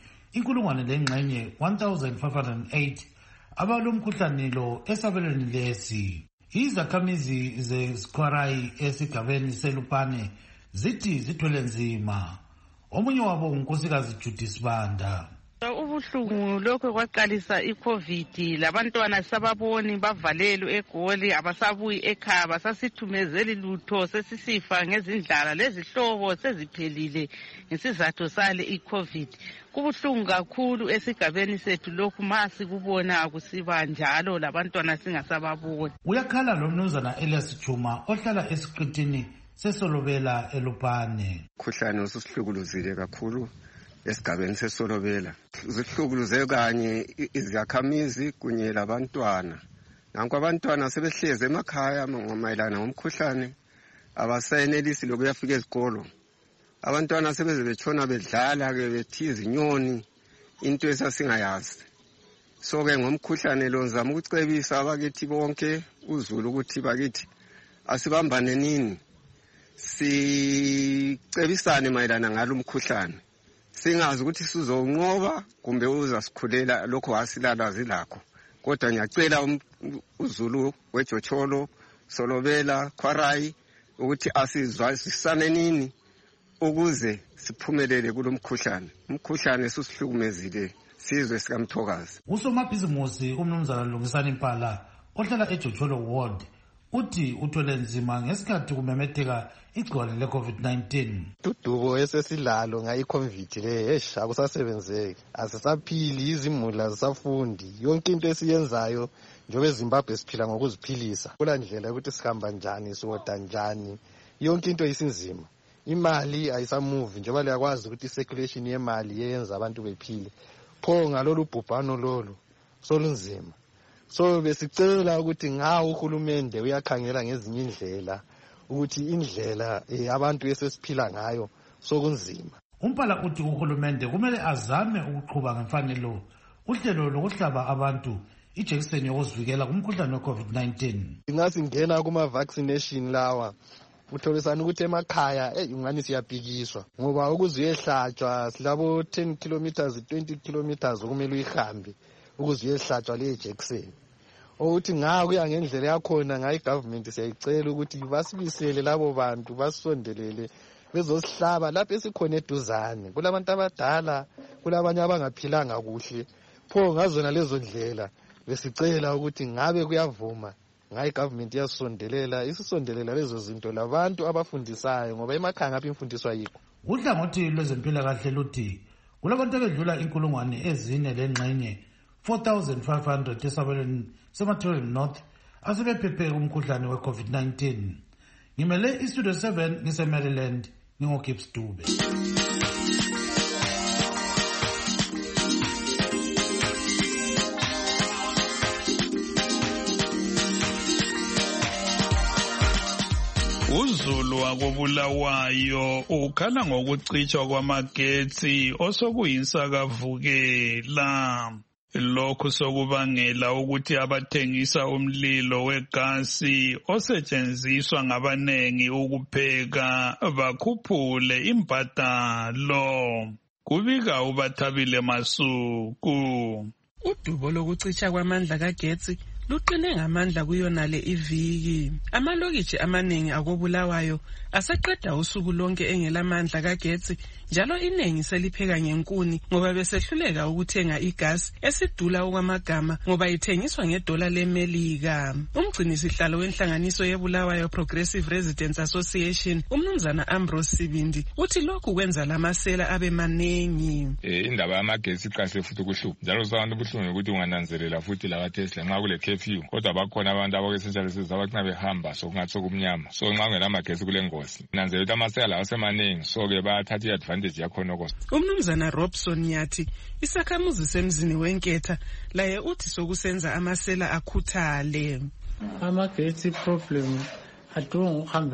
1,508 abalomkhuhlane lo esabelweni lesi. Izakhamizi zeSquarai esigabeni seLupane zithi zithwele nzima. Omunye wabo unkosikazi Judy Sibanda. Ubuhlungu lokho kwaqalisa iCovid, labantwana sababoni bavalelwe eGoli, abasabuyi ekhaya, basasithumezeli lutho, sesisifa ngezindlala, lezihlobo seziphelile ngesizathu sale iCovid. Kubuhlungu kakhulu esigabeni sethu lokhu masikubona kusiba njalo labantwana singasababoni. Uyakhala lo mnumzana Elias Chuma ohlala esiqithini seSolobela eLupane. Umkhuhlane ususihlukuluzile kakhulu esigabeni seSolobela. Zihlukuluze kanye izakhamizi kunye labantwana. Nanku abantwana sebehleze emakhaya mayelana ngomkhuhlane, abasayenelisi lokuyafika ezikolo. Abantwana sebeze betshona bedlala ke bethiza inyoni, into esasingayazi. So ke ngomkhuhlane lo ngizama ukucebisa abakithi bonke uZulu ukuthi bakithi asibambane nini sicebisane mayelana ngalo mkhuhlane. Singazi ukuthi sizonqoba kumbe uzasikhulela lokho asilala zilakho. Kodwa ngiyacela uZulu weJocholo, Solobela, Khwarai ukuthi asizwisane nini ukuze siphumelele kulomkhuhlane. Umkhuhlane susihlukumezile sizwe sikaMthokazi. Usomabhizimusi umnumzana Lungisani Mpala ohlala eJocholo ward uthi uthwele nzima ngesikhathi kumemetheka igciwane le-COVID-19. Udubo esesilalo ngayi-COVID le akusasebenzeki, asisaphili, izimula zisafundi, yonke into esiyenzayo njengoba eZimbabwe siphila ngokuziphilisa. Kula ndlela yokuthi sihamba njani, siwoda njani, yonke into isinzima. Imali ayisamuvi njengoba liyakwazi ukuthi i-circulation yemali yenza abantu bephile. Pho ngalolu bhubhano lolu solunzima. So besicela ukuthi ngawo uhulumende uyakhangela ngezinye indlela ukuthi indlela abantu esesiphila ngayo sokunzima. Umpala uthi uhulumende kumele azame ukuqhuba ngemfanelo uhlelo lokuhlaba abantu ijekiseni yokuzivikela kumkhuhlane we-COVID-19. Ingasingena kuma-vaccination lawa utholisana ukuthi emakhaya ungani siyabhikiswa ngoba ukuze uyehlatshwa silabo 10 kilometers 20 kilometers okumele uyihambe ukuze uyehlatshwa le jekiseni. Ukuthi kuya ngendlela yakhona ngayi government siyayicela ukuthi basibisele labo bantu basondelele bezosihlaba lapho esikhona eduzane. Kulabantu abadala, kulabanye abangaphilanga kuhle. Pho ngazona lezo ndlela besicela ukuthi ngabe kuyavuma ngayi government yasondelela isisondelela lezo zinto labantu abafundisayo ngoba emakhaya ngapha imfundiswa yikho. Uhlangothi lwezempilakahle luthi kulabantu abedlula 4,000 lengxenye 4,500 esabelweni seMathileni North asebephephe kumkhuhlane we-COVID-19. Ngimele iStudio 7 ngise-Maryland ngingoKips Dube. uZulu wakobulawayo ukhala ngokucitshwa kwamagetsi osokuyisakavukela. Lokhu sokubangela ukuthi abathengisa umlilo wegasi osetshenziswa ngabanengi ukupheka bakhuphule imbadalo. Kubika uBathabile Masuku. Udubo lokucitsha kwamandla kagetsi luqine ngamandla kuyonale iviki. Amalokitshi amaningi akobulawayo aseqeda usuku lonke engelamandla kagetsi, njalo iningi selipheka ngenkuni ngoba besehluleka ukuthenga igasi esidula okwamagama ngoba ithengiswa $1 leMelika. Umgcinisihlalo wenhlanganiso yeBulawayo Progressive Residents Association, umnumzana Ambrose Sibindi, uthi lokhu kwenza lamasela abe manengi. Indaba yamagetsi iqale futhi ukuhlupha. Njalo abantu buhlungu ukuthi ungananzelela futhi la Tesla nxa kule curfew. Kodwa bakhona abantu abakesentshalisiza abathi behamba sokungathi sokumnyama. So nxa ngelamagetsi kule ngozi. Nanzelela ukuthi amasela asemaningi so ke bayathatha iadvantage yakhona okho. Umnumzana Robson yathi isakhamuzi semzini wenketha laye uthi sokusenza amasela akhuthale. Amagetsi problem adonga ukuhamba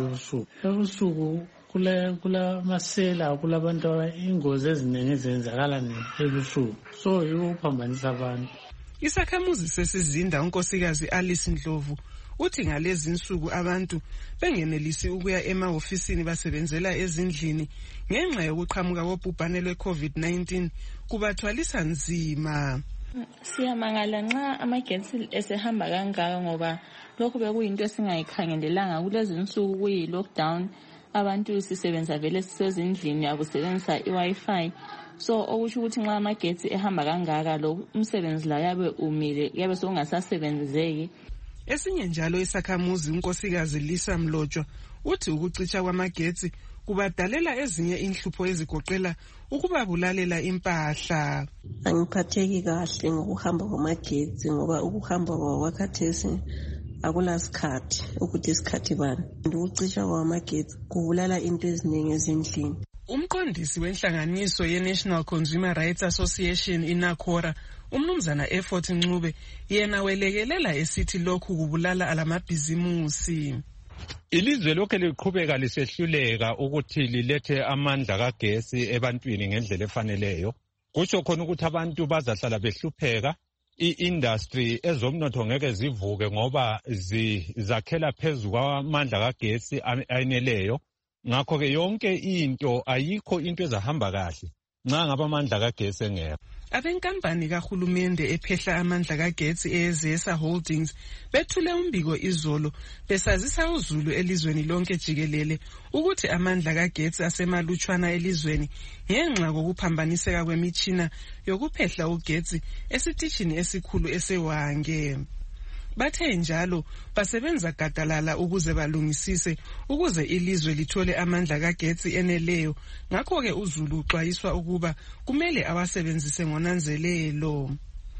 ebusuku kula masela kulabantu ingozi eziningi ezenzakala ebusuku so yiwo uphambanisa abantu. Isakhamuzi sesizinda unkosikazi Alice Ndlovu uthi ngalezi insuku abantu bengenelisi ukuya emahofisini basebenzela ezindlini ngenxa yokuqhamuka kobhubhane lwe-COVID-19 kubathwalisa nzima. Siyamangala nxa amagetsi esehamba kangaka ngoba lokhu bekuyinto esingayikhangelelanga. Kulezi insuku kuyi-lockdown, abantu sisebenza vele sisezindlini akusebenzisa i-Wi-Fi. So okusho ukuthi nxa amagetsi ehamba kangaka lo umsebenzi la yabe umile yabe sokungasasebenzeki. Esinye njalo isakhamuzi unkosikazi Lisa Mlotshwa uthi ukucitsha kwamagetsi kubadalela ezinye inhlupho ezigoqela ukubabulalela impahla. Angiphatheki kahle ngokuhamba kwamagetsi ngoba ukuhamba kwakhathesi akulasikhathi ukuthi isikhathi bani. Ukucitsha kwamagetsi kubulala into eziningi ezindlini. Umqondisi wenhlanganiso ye-National Consumer Rights Association iNACORA, umnumzana Effort Ncube, yena welekelela esithi lokhu kubulala alamabhizimusi. Ilizwe lokho liqhubeka lisehluleka ukuthi lilethe amandla kagesi ebantwini ngendlela efaneleyo. Kusho khona ukuthi abantu bazahlala behlupheka. I-industry ezomnotho ngeke zivuke ngoba zakhela phezu kwamandla kagesi aneleyo. Ngakho ke yonke into ayikho into ezahamba kahle nxa ngaba amandla kagesi engekho. Abenkampani kahulumende ephehla amandla kagetsi eZesa Holdings bethule umbiko izolo besazisa uZulu elizweni lonke jikelele ukuthi amandla kagetsi asemalutshwana elizweni ngenxa kokuphambaniseka kwemitshina yokuphehla ugetsi esitishini esikhulu eseWange. Bathe njalo basebenza gadalala ukuze balungisise ukuze ilizwe lithole amandla kagetsi eneleyo. Ngakho ke uZulu uxwayiswa ukuba kumele awasebenzise ngonanzelelo.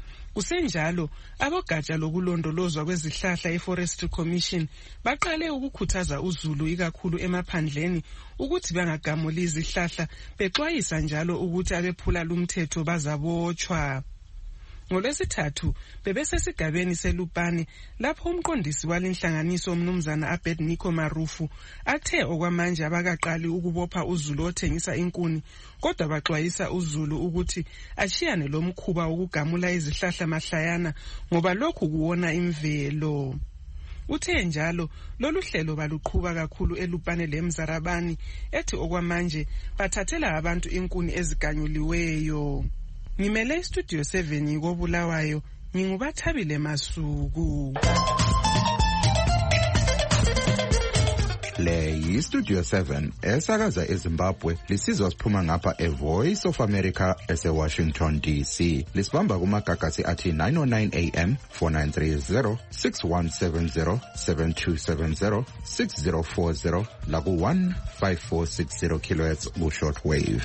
Kusenjalo abogatsha lokulondolozwa kwezihlahla eForestry Commission baqale ukukhuthaza uZulu ikakhulu emaphandleni ukuthi bangagamuli izihlahla, bexwayisa njalo ukuthi abephula lumthetho bazabotshwa. NgoLwesithathu bebesesigabeni seLupane lapho umqondisi walenhlanganiso umnumzana Abednego Marufu athe okwamanje abakaqali ukubopha uZulu othengisa inkuni kodwa baxwayisa uZulu ukuthi achiyane lomkhuba wokugamula izihlahla mahlayana ngoba lokhu kuwona imvelo. Uthe njalo lolu hlelo baluqhuba kakhulu eLupane leMzarabani ethi okwamanje bathathela abantu inkuni eziganyuliweyo. Ngimele iStudio 7 koBulawayo, nginguBathabile Masuku. Le yiStudio 7 esakaza eZimbabwe lisizwa siphuma ngapha eVoice of America eseWashington DC. Lisibamba kumagagasi athi 909 AM, 4930, 6170, 7270, 6040 laku 15460 kHz ku shortwave.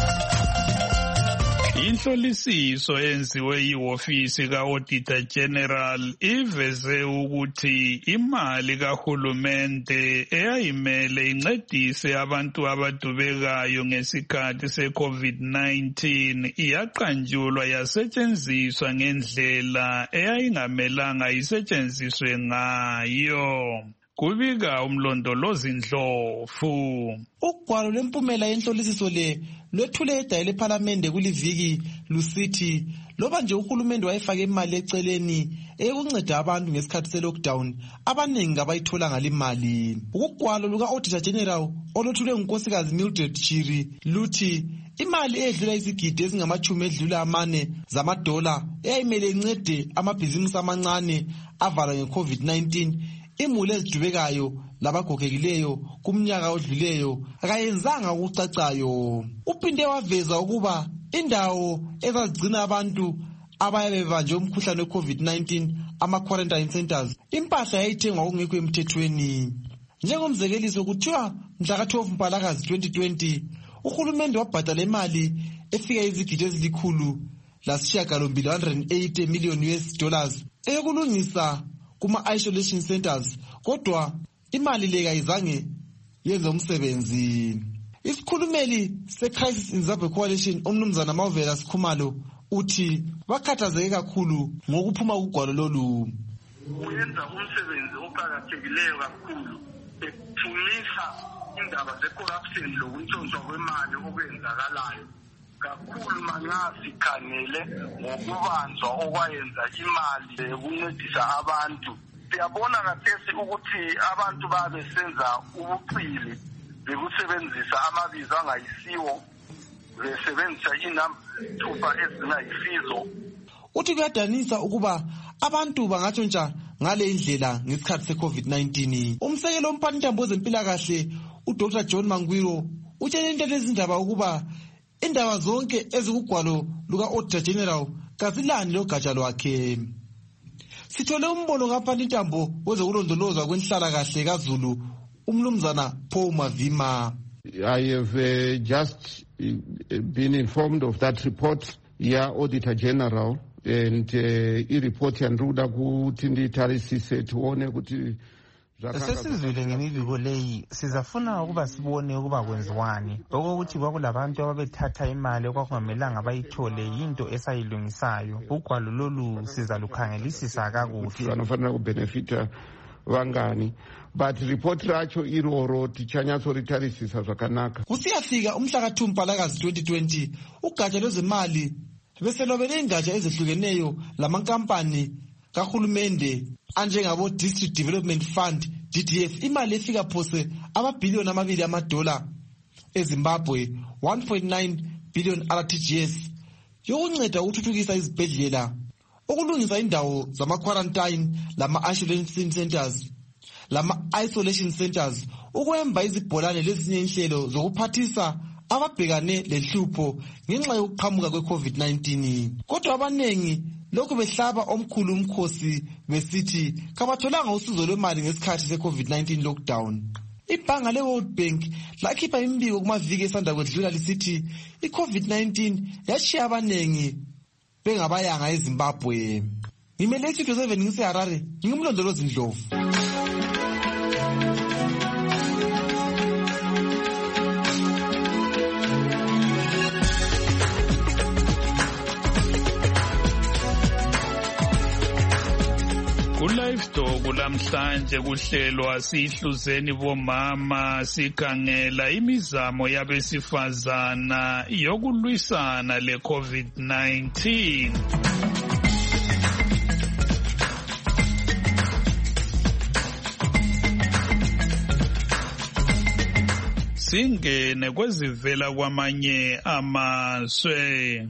Inhlolisiso enziwe yiHofisi ka-Auditor General iveze ukuthi imali kahulumende eyayimele incedise abantu abadubekayo ngesikhathi se-COVID-19 iyaqanjulwa yasetshenziswa ngendlela eyayingamelanga isetshenziswe ngayo. Kubika umlondolozi Ndlovu. Ugwalo lwempumela yenhlolisiso le lwethule edaya lePhalamende kuliviki lusithi loba nje uhulumende wayefake imali eceleni eyokunceda abantu ngesikhathi se-lockdown abaningi abayithola ngalimali. Ugwalo luka-Auditor General olwethulwe ngunkosikazi Mildred Chiri luthi imali edlula izigidi ezingama-40 zamadola eyayimele incede amabhizinisi amancane avalwa nge-COVID-19 imuli ezidubekayo labagogekileyo kumnyaka odluleyo akayenzanga ukucacayo. Uphinde waveza ukuba indawo ezazigcina abantu abayabe bebanjwe umkhuhlane we-COVID-19 ama-quarantine centers impahla yayithengwa okungekho emthethweni. Njengomzekeliso kuthiwa mhla ka-12 Mpalakazi 2020 uhulumende wabhadala imali efika izigidi $180 million eyokulungisa kuma-isolation centers kodwa imali le kayizange yenze umsebenzi. Isikhulumeli se-Crisis in Zimbabwe Coalition umnumzana Mavela Sikhumalo uthi bakhathazeke kakhulu ngokuphuma kugwalo lolu. Uyenza umsebenzi oqakathekileyo kakhulu ephumisa indaba ze-corruption lokuntshontshwa kwemali okwenzakalayo kakhulu manxa sikhangele ngokubanjwa okwayenza imali ukuncedisa abantu. Siyabona kathesi ukuthi abantu babesenza ubuqili bekusebenzisa amabizo angayisiwo besebenzisa inamba ezingayisizo. Uthi kuyadanisa ukuba abantu bangatshontsha ngale indlela ngesikhathi se-COVID-19. Umsekelo womphathintambo wezempilakahle uDr John Mangwiro utshele into lezindaba ukuba indaba zonke ezikugwalo luka-Auditor General kazilani logatsha lwakhe. Sithole umbono kamphathintambo wezokulondolozwa kwenhlalakahle kaZulu umnumzana Paul Mavima. I have just been informed of that report Auditor General and i-report yandiruda kuti nditarisise tione kuti sesizwile ngemibiko leyi sizafuna ukuba sibone ukuba kwenziwani okokuthi kwakulabantu ababethatha imali okwakungamelanga bayithole yinto esayilungisayo. Ugwalo lolu sizalukhangelisisa kakuhle vanofanira kubenefita vangani but report racho iroro tichanyatsoritarisisa zvakanaka. Kusiyafika umhla ka-2 Mpalakazi 2020 ugatsha lwezemali beselobele ingatsha ezehlukeneyo lamankampani kahulumende anjengabo District Development Fund DDF imali efika phose amabhiliyoni $2 eZimbabwe 1.9 billion RTGS yokunceda ukuthuthukisa izibhedlela ukulungisa indawo zama-quarantine lama-isolation centers lama-isolation centers ukwemba izibholane lezinye inhlelo zokuphathisa ababhekane lenhlupho ngenxa yokuqhamuka kwe-COVID-19. Kodwa abanengi lokhu behlaba omkhulu umkhosi besithi kabatholanga usizo lwemali ngesikhathi se-COVID-19 lockdown. Ibhanga le-World Bank lakhipha imbiko kumaviki esanda kwedlula lisithi i-COVID-19 yashiya abanengi bengabayanga eZimbabwe. Ngimele iStudio 7 ngiseHarare, ngingumlondolozi Ndlovu. iqembu lamhlanje kuhlelwa sihluzeni bomama sikhangela imizamo yabesifazana yokulwisana le-COVID-19. Singene kwezivela kwamanye amazwe.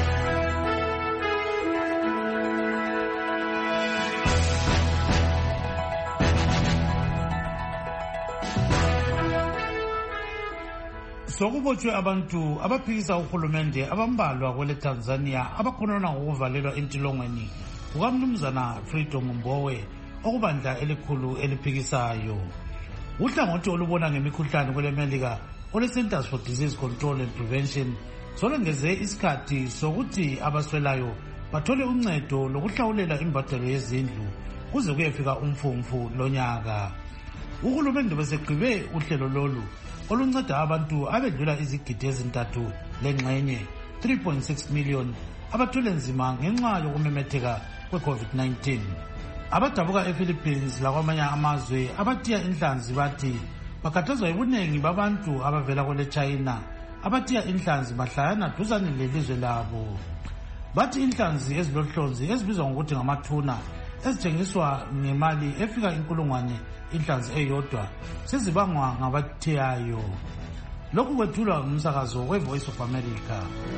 Sokubotshwe abantu abaphikisa uhulumende abambalwa kwele Tanzania abakhonona ngokuvalelwa entilongweni kukamnumzana Freedom Mbowe okubandla elikhulu eliphikisayo. Uhlangothi olubona ngemikhuhlane kwele Melika ole Centers for Disease Control and Prevention solengeze isikhathi sokuthi abaswelayo bathole uncedo lokuhlawulela imbadalo yezindlu kuze kuyefika umfumfu lonyaka. Uhulumende beseqhibe uhlelo lolu olunceda abantu abedlula izigidi ezintathu lengxenye 3.6 million abathwele nzima ngenxa yokumemetheka kwe-COVID-19. Abadabuka ePhilippines lakwamanye amazwe abatiya inhlanzi bathi bakhathazwa yibunengi babantu abavela kwele China abatiya inhlanzi bahlayana duzane lelizwe labo. Bathi inhlanzi ezilohlonzi ezibizwa ngokuthi ngamathuna ezithengiswa ngemali efika inkulungwane inhlanzi eyodwa sezibangwa ngabathiyayo. Lokhu kwethulwa ngumsakazo weVoice of America.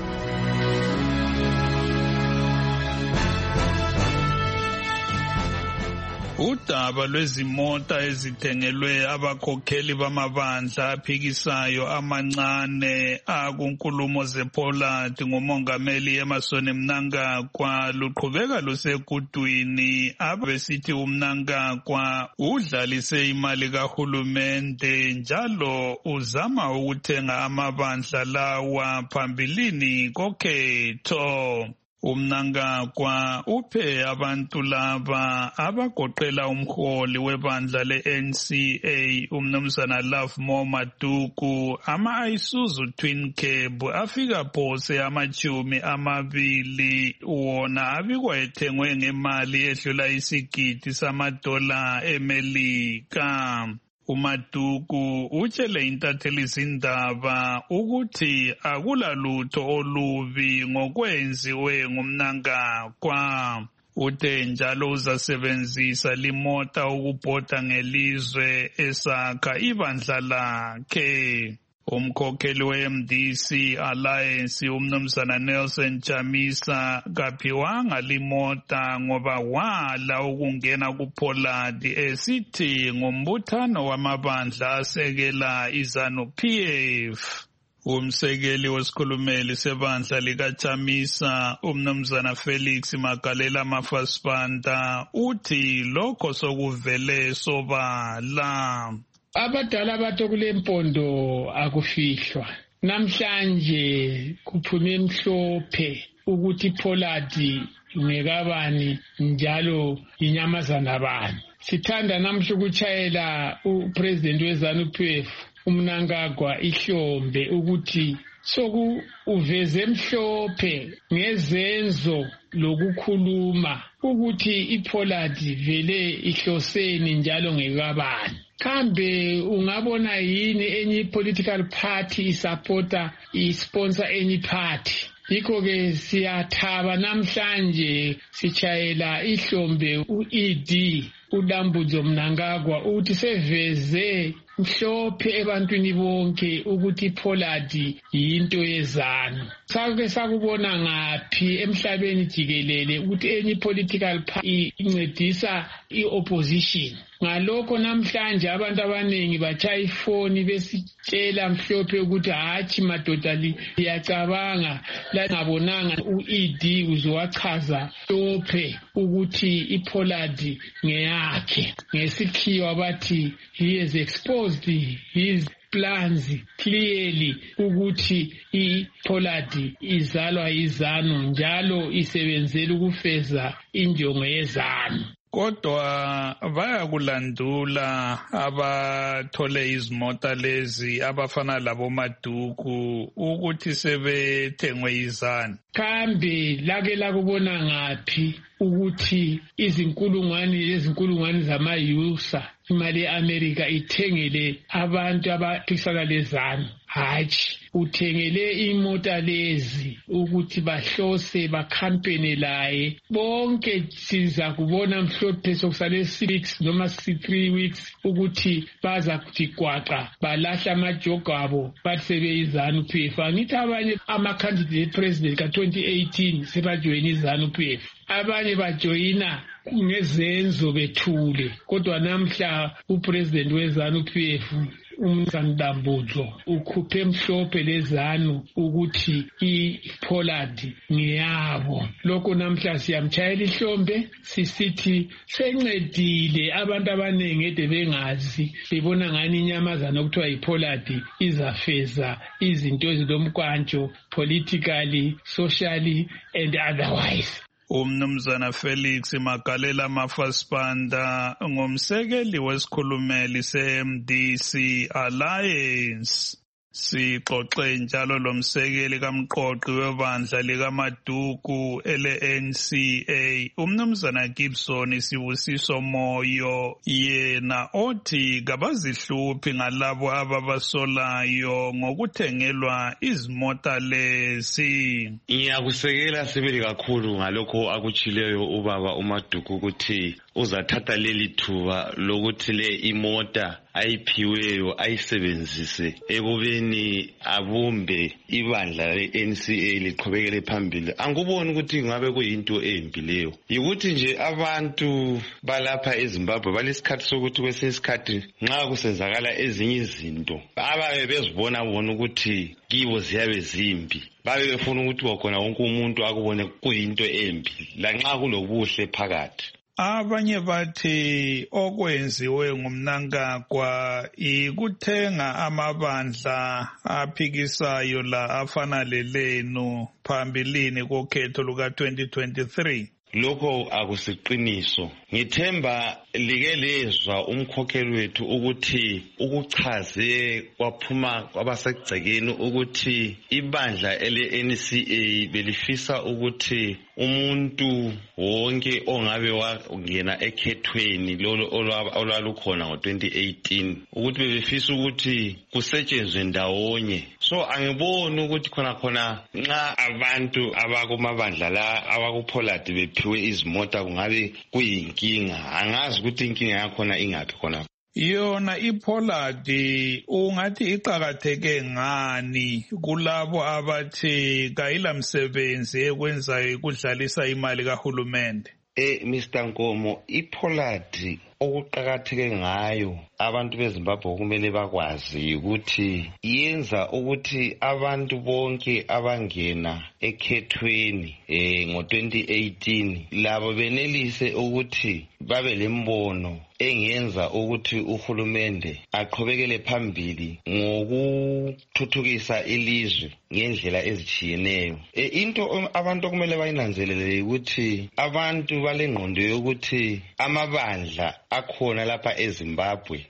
Udaba lwezimota ezithengelwe abakhokheli bamabandla aphikisayo amancane akunkulumo zePoland ngumongameli Emmerson Mnangagwa luqhubeka lusekudwini. Abesithi uMnangagwa udlalise imali kahulumende njalo uzama ukuthenga amabandla lawa phambilini kokhetho. uMnangagwa uphe abantu laba abagoqela umholi webandla le-NCA umnumzana Lovemore Maduku ama-Isuzu Twin Cab afika phose ama-20 wona abikwa ethengwe ngemali edlula isigidi $1 eMelika. uMaduku utshele intatheli izindaba ukuthi akulalutho olubi ngokwenziwe nguMnangagwa. Uthe njalo uzasebenzisa limota ukubhoda ngelizwe esakha ibandla lakhe. Umkhokheli we-MDC Alliance umnumzana Nelson Chamisa kaphiwanga limota ngoba wala ukungena kuPoland esithi ngumbuthano wamabandla asekela iZANU-PF. Umsekeli wesikhulumeli sebandla likaChamisa umnumzana Felix Magalela Mafasipanta uthi lokho sokuvele sobala. Abadala bathi kule mpondo akufihlwa. Namhlanje kuphume emhlophe ukuthi iPoland ngekabani njalo inyamazana bani. Sithanda namhla ukuchayela uPresident weZANU-PF uMnangagwa ihlombe ukuthi soku uveze emhlophe ngezenzo lokukhuluma ukuthi iPoland vele ihloseni njalo ngekabani. Kambe ungabona yini enye political party isupporta isponsor enye party? Yikho ke siyathaba namhlanje sichayela ihlombe uED uDambudzo Mnangagwa uthi seveze mhlophe ebantwini bonke ukuthi iPoland yinto yezanu. Sake sakubona ngaphi emhlabeni jikelele ukuthi enye political party incedisa iopposition? Ngalokho namhlanje abantu abaningi batshaya ifoni besitshela mhlophe ukuthi hathi madoda liyacabanga la ngabonanga uED uzowachaza mhlophe ukuthi iPoland ngeyakhe. Ngesikhiwa bathi he has exposed his plans clearly ukuthi iPoland izalwa izanu njalo isebenzela ukufeza injongo yezanu. Kodwa bayakulandula abathole izimota lezi abafana labo Maduku ukuthi sebethengwe izanu. Kambe lake lakubona ngaphi ukuthi izinkulungwane zama-USA imali ye-Amerika ithengele abantu abaphikisana lezanu. Hatshi, uthengele imota lezi ukuthi bahlose bakhampene laye. Bonke siza kubona mhlophe sokusale 6 noma 3 weeks ukuthi baza kuthi kwaqa balahla amajogo abo bathi sebeyizanu PF. Angithi abanye ama-candidate president ka-2018 sebajoyina izanu PF. Abanye bajoyina ngezenzo bethule, kodwa namhla upresident wezanu PF uMnumzane Dambudzo ukhuphe mhlophe lezanu ukuthi iPollard ngiyabo. Lokho namhla siyamtshayela ihlombe sisithi sencedile abantu abaningi ede bengazi bebona ngani inyamazana okuthiwa iPollard izafeza izinto ezilomkwantsho politically, socially and otherwise. Umnumzana Felix Magalela Mafasipanda ngumsekeli wesikhulumeli se-MDC Alliance. Sixoxe njalo lomsekeli kamqoqi webandla likaMaduku ele-NCA umnumzana Gibson Sibusiso Moyo, yena othi kabazihluphi ngalabo ababasolayo ngokuthengelwa izimota lezi. Ngiyakusekela sibili kakhulu ngalokho akutshileyo ubaba uMaduku ukuthi uzathatha leli thuba lokuthi le imota ayiphiweyo ayisebenzise ekubeni abumbe ibandla le-NCA liqhubekele phambili. Anguboni ukuthi ngabe kuyinto embi leyo. Yikuthi nje abantu balapha eZimbabwe balesikhathi sokuthi kwesinye isikhathi nxa kusenzakala ezinye izinto ababe bezibona bona ukuthi kibo ziyabe zimbi, babe befuna ukuthi wakhona wonke umuntu akubone kuyinto embi lanxa kulobuhle phakathi. Abanye bathi okwenziwe ngumnankagwa ikuthenga amabandla aphikisayo la afana lelenu phambilini kokhetho luka-2023. Lokho akusiqiniso. Ngithemba like lezwa umkhokheli wethu ukuthi ukuchaze kwaphuma kwabasegcekeni ukuthi ibandla ele-NCA belifisa ukuthi umuntu wonke ongabe wangena ekhethweni lolo olwalukhona ngo-2018 ukuthi bebefisa ukuthi kusetshenzwe ndawonye. So angiboni ukuthi khona nxa abantu abakumabandla la abakuPollard bephiwe izimota kungabe kuyinkinga. Angazi ukuthi inkinga yakhona ingaphi khona. Yona iPollard ungathi iqakatheke ngani kulabo abathi kayilamsebenzi ekwenzayo ukudlalisa imali kahulumende? Mr. Nkomo, iPollard okuqakatheke ngayo abantu beZimbabwe kumele bakwazi ukuthi yenza ukuthi abantu bonke abangena ekhethweni ngo-2018 labo benelise ukuthi babe lembono engenza ukuthi uhulumende aqhubekele phambili ngokuthuthukisa ilizwe ngendlela ezitshiyeneyo. Into abantu okumele bayinanzelele ukuthi abantu balengqondo yokuthi amabandla akhona lapha eZimbabwe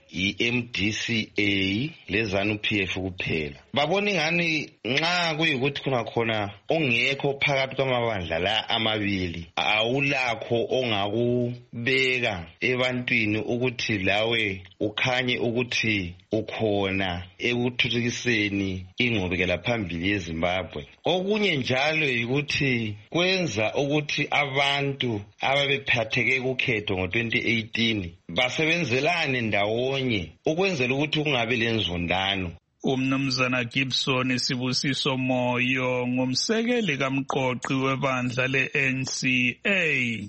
i-MDCA lezanu PF kuphela. Babona ingani nxa kuyikuthi khona ongekho phakathi kwamabandla la amabili awulakho ongakubeka ebantwini ukuthi lawe ukhanye ukuthi ukhona ekuthuthukiseni ingqubekela phambili yeZimbabwe. Okunye njalo yikuthi kwenza ukuthi abantu ababephatheke kukhetho ngo-2018 basebenzelane ndawonye ukwenzela ukuthi kungabe lenzondano. Umnumzana Gibson Sibusiso Moyo ngumsekeli kamqoqi webandla le-NCA.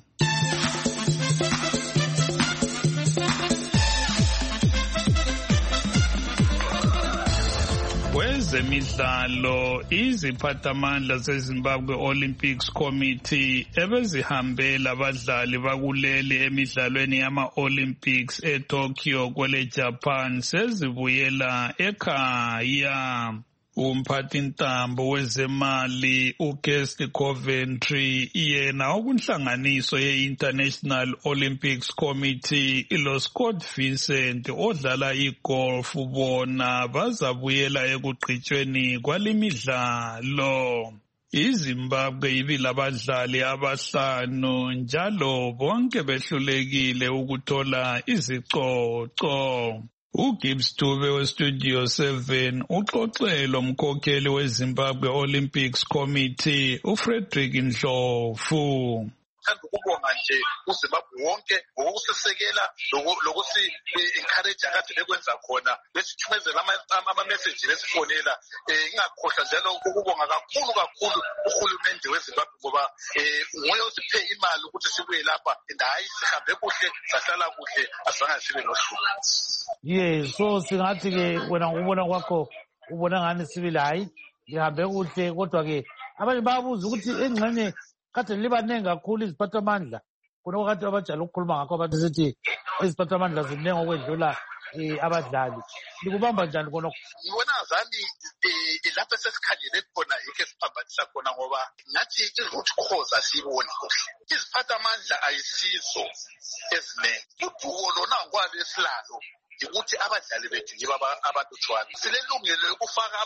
Kwezemidlalo, iziphathamandla zeZimbabwe Olympics Committee ebezihambela abadlali bakuleli emidlalweni yama-Olympics eTokyo kwele Japan sezibuyela ekhaya. Umphathintambo wezemali uGuest Coventry yena okunhlanganiso ye-International Olympics Committee ilo Scott Vincent odlala igolf bona bazabuyela ekugqitshweni kwalimidlalo. iZimbabwe ibilabadlali abahlanu njalo bonke behlulekile ukuthola izicoco. uGibbs Dube weStudio 7 uxoxe lomkhokheli weZimbabwe Olympics Committee uFrederick Ndlovu. Thanda ukubonga nje uZimbabwe wonke ngokusisekela lokusi encourage akade bekwenza khona besithumezela ama-message lesifonela ingakhohlwa njalo ukubonga kakhulu uhulumende weZimbabwe ngoba nguye osiphe imali ukuthi sibuye lapha and hayi sihambe kuhle sahlala kuhle asizange sibe nohlupho. So singathi-ke wena ngokubona kwakho ubona ngani sibili hayi ngihambe kuhle kodwa-ke abanye bayabuza ukuthi engxenye kade libaningi kakhulu iziphathamandla khona kade abajala ukukhuluma ngakho abantu sithi iziphathamandla ziningi okwedlula abadlali likubamba njani khonokho? Ngibona zami lapho esesikhangele khona yikho esiphambanisa khona ngoba ngathi i-root cause asiyiboni kuhle. Iziphathamandla ayisizo eziningi uduko lona ngokwalo esilalo ukuthi abadlali bethu yibo abalutshwana silelungelo lokufaka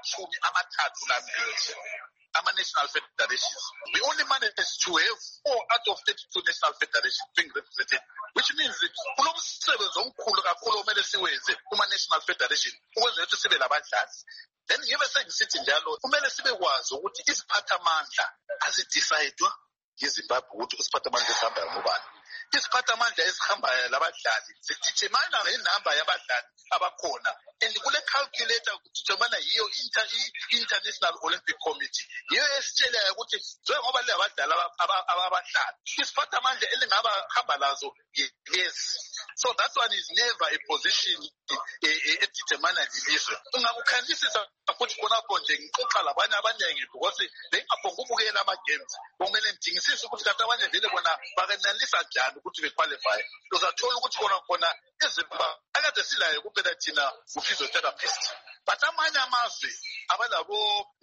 abangama-32 ama-national federations. We only managed to have 4 out of 32 national federations being represented, which means kunomsebenzi omkhulu kakhulu omele siwenze kuma-national federation ukwenza ukuthi sibe labadlali. Then ngibe sengisithi njalo kumele sibe kwazi ukuthi iziphathamandla azidicayidwa yiZimbabwe ukuthi isiphathamandla esihamba ngobani. Iziphathamandla ezihambayo labadlali zidithemana ngenamba yabadlali abakhona and kule calculator kudithemana yiyo International Olympic Committee yiyo esitshelayo ukuthi njengoba le abadlali abadlali isiphathamandla elingaba hamba lazo yes. So that one is never a position edetermine lilizwe. Ungakukhangisisa futhi khonapho nje ngixoxa labanye abaningi because bengaphoqa ukubukela ama-games kumele ngidingisise ukuthi kanti abanye vele bona bakanalisa njani ukuthi bequalify. Uzathola ukuthi khona eZimbabwe akade silayo kuphela thina u-physiotherapist but amanye amazwe abalabo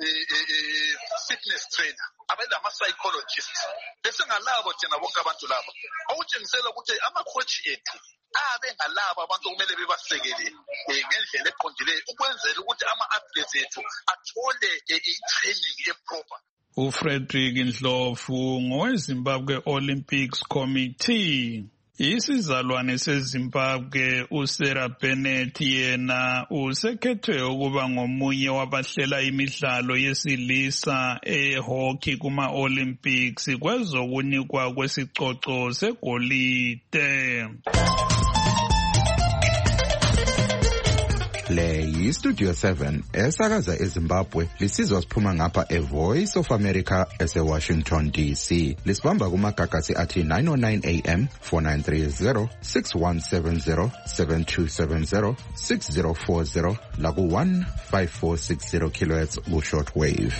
fitness trainer abalama-psychologist besengalabo thina bonke abantu labo awutshengisela ukuthi ama-coach ethu abe ngalabo abantu kumele bebasekele ngendlela eqondileyo ukwenzela ukuthi ama-athletes ethu athole i-training eproper. uFrederick Ndlovu ngoweZimbabwe Olympics Committee. Isizalwane seZimbabwe uSarah Bennett yena usekhethwe ukuba ngomunye wabahlela imidlalo yesilisa ehockey kuma-Olympics kwezokunikwa kwesicoco segolide. Le yiStudio 7 esakaza eZimbabwe lisizwa siphuma ngapha eVoice of America eseWashington DC. Lisibamba kumagagasi athi 909 AM 4930 6170 7270 6040 laku 15460 kHz ku shortwave.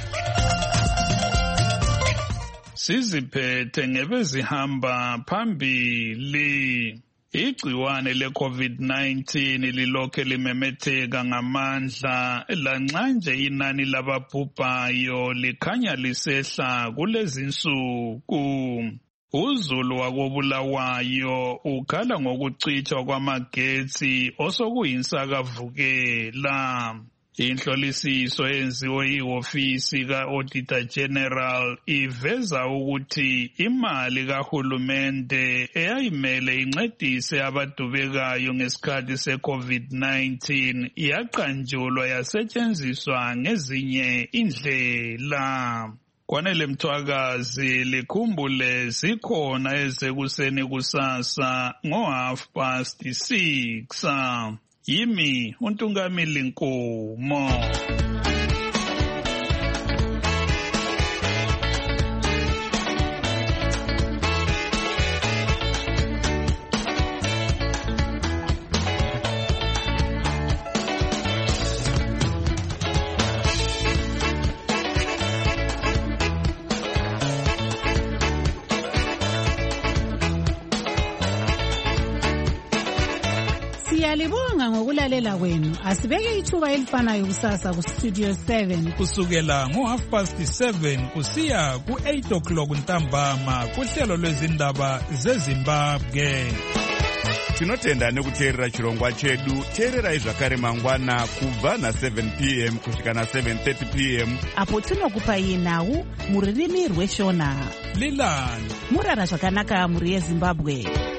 Siziphethe ngebezihamba phambili. Igciwane le-COVID-19 lilokhe limemetheka ngamandla lanxa nje inani lababhubhayo likhanya lisehla kulezinsuku. uZulu wakobulawayo ukhala ngokucithwa kwamagetsi osokuyinsakavukela. Inhlolisiso eyenziwe ihofisi ka-Auditor General iveza ukuthi imali kahulumende eyayimele incedise abadubekayo ngesikhathi se-COVID-19 yaqanjulwa yasetshenziswa ngezinye indlela. Kwanele Mthwakazi likhumbule sikhona ezekuseni kusasa ngo6:30. Yimi uNtungamili Nkomo. Siyalibonga ngokulalela kwenu. Asibeke ithuba elifanayo kusasa ku Studio 7 kusukela ngo7:30 kusiya ku8 o'clock ntambama kuhlelo lwezindaba zeZimbabwe. tinotenda nekuteerera chirongwa chedu. Teererai zvakare mangwana kubva na7 p.m. kusvika na7:30 p.m. apo tinokupai nhau mururimi rweshona. Leland murara zvakanaka muri yeZimbabwe.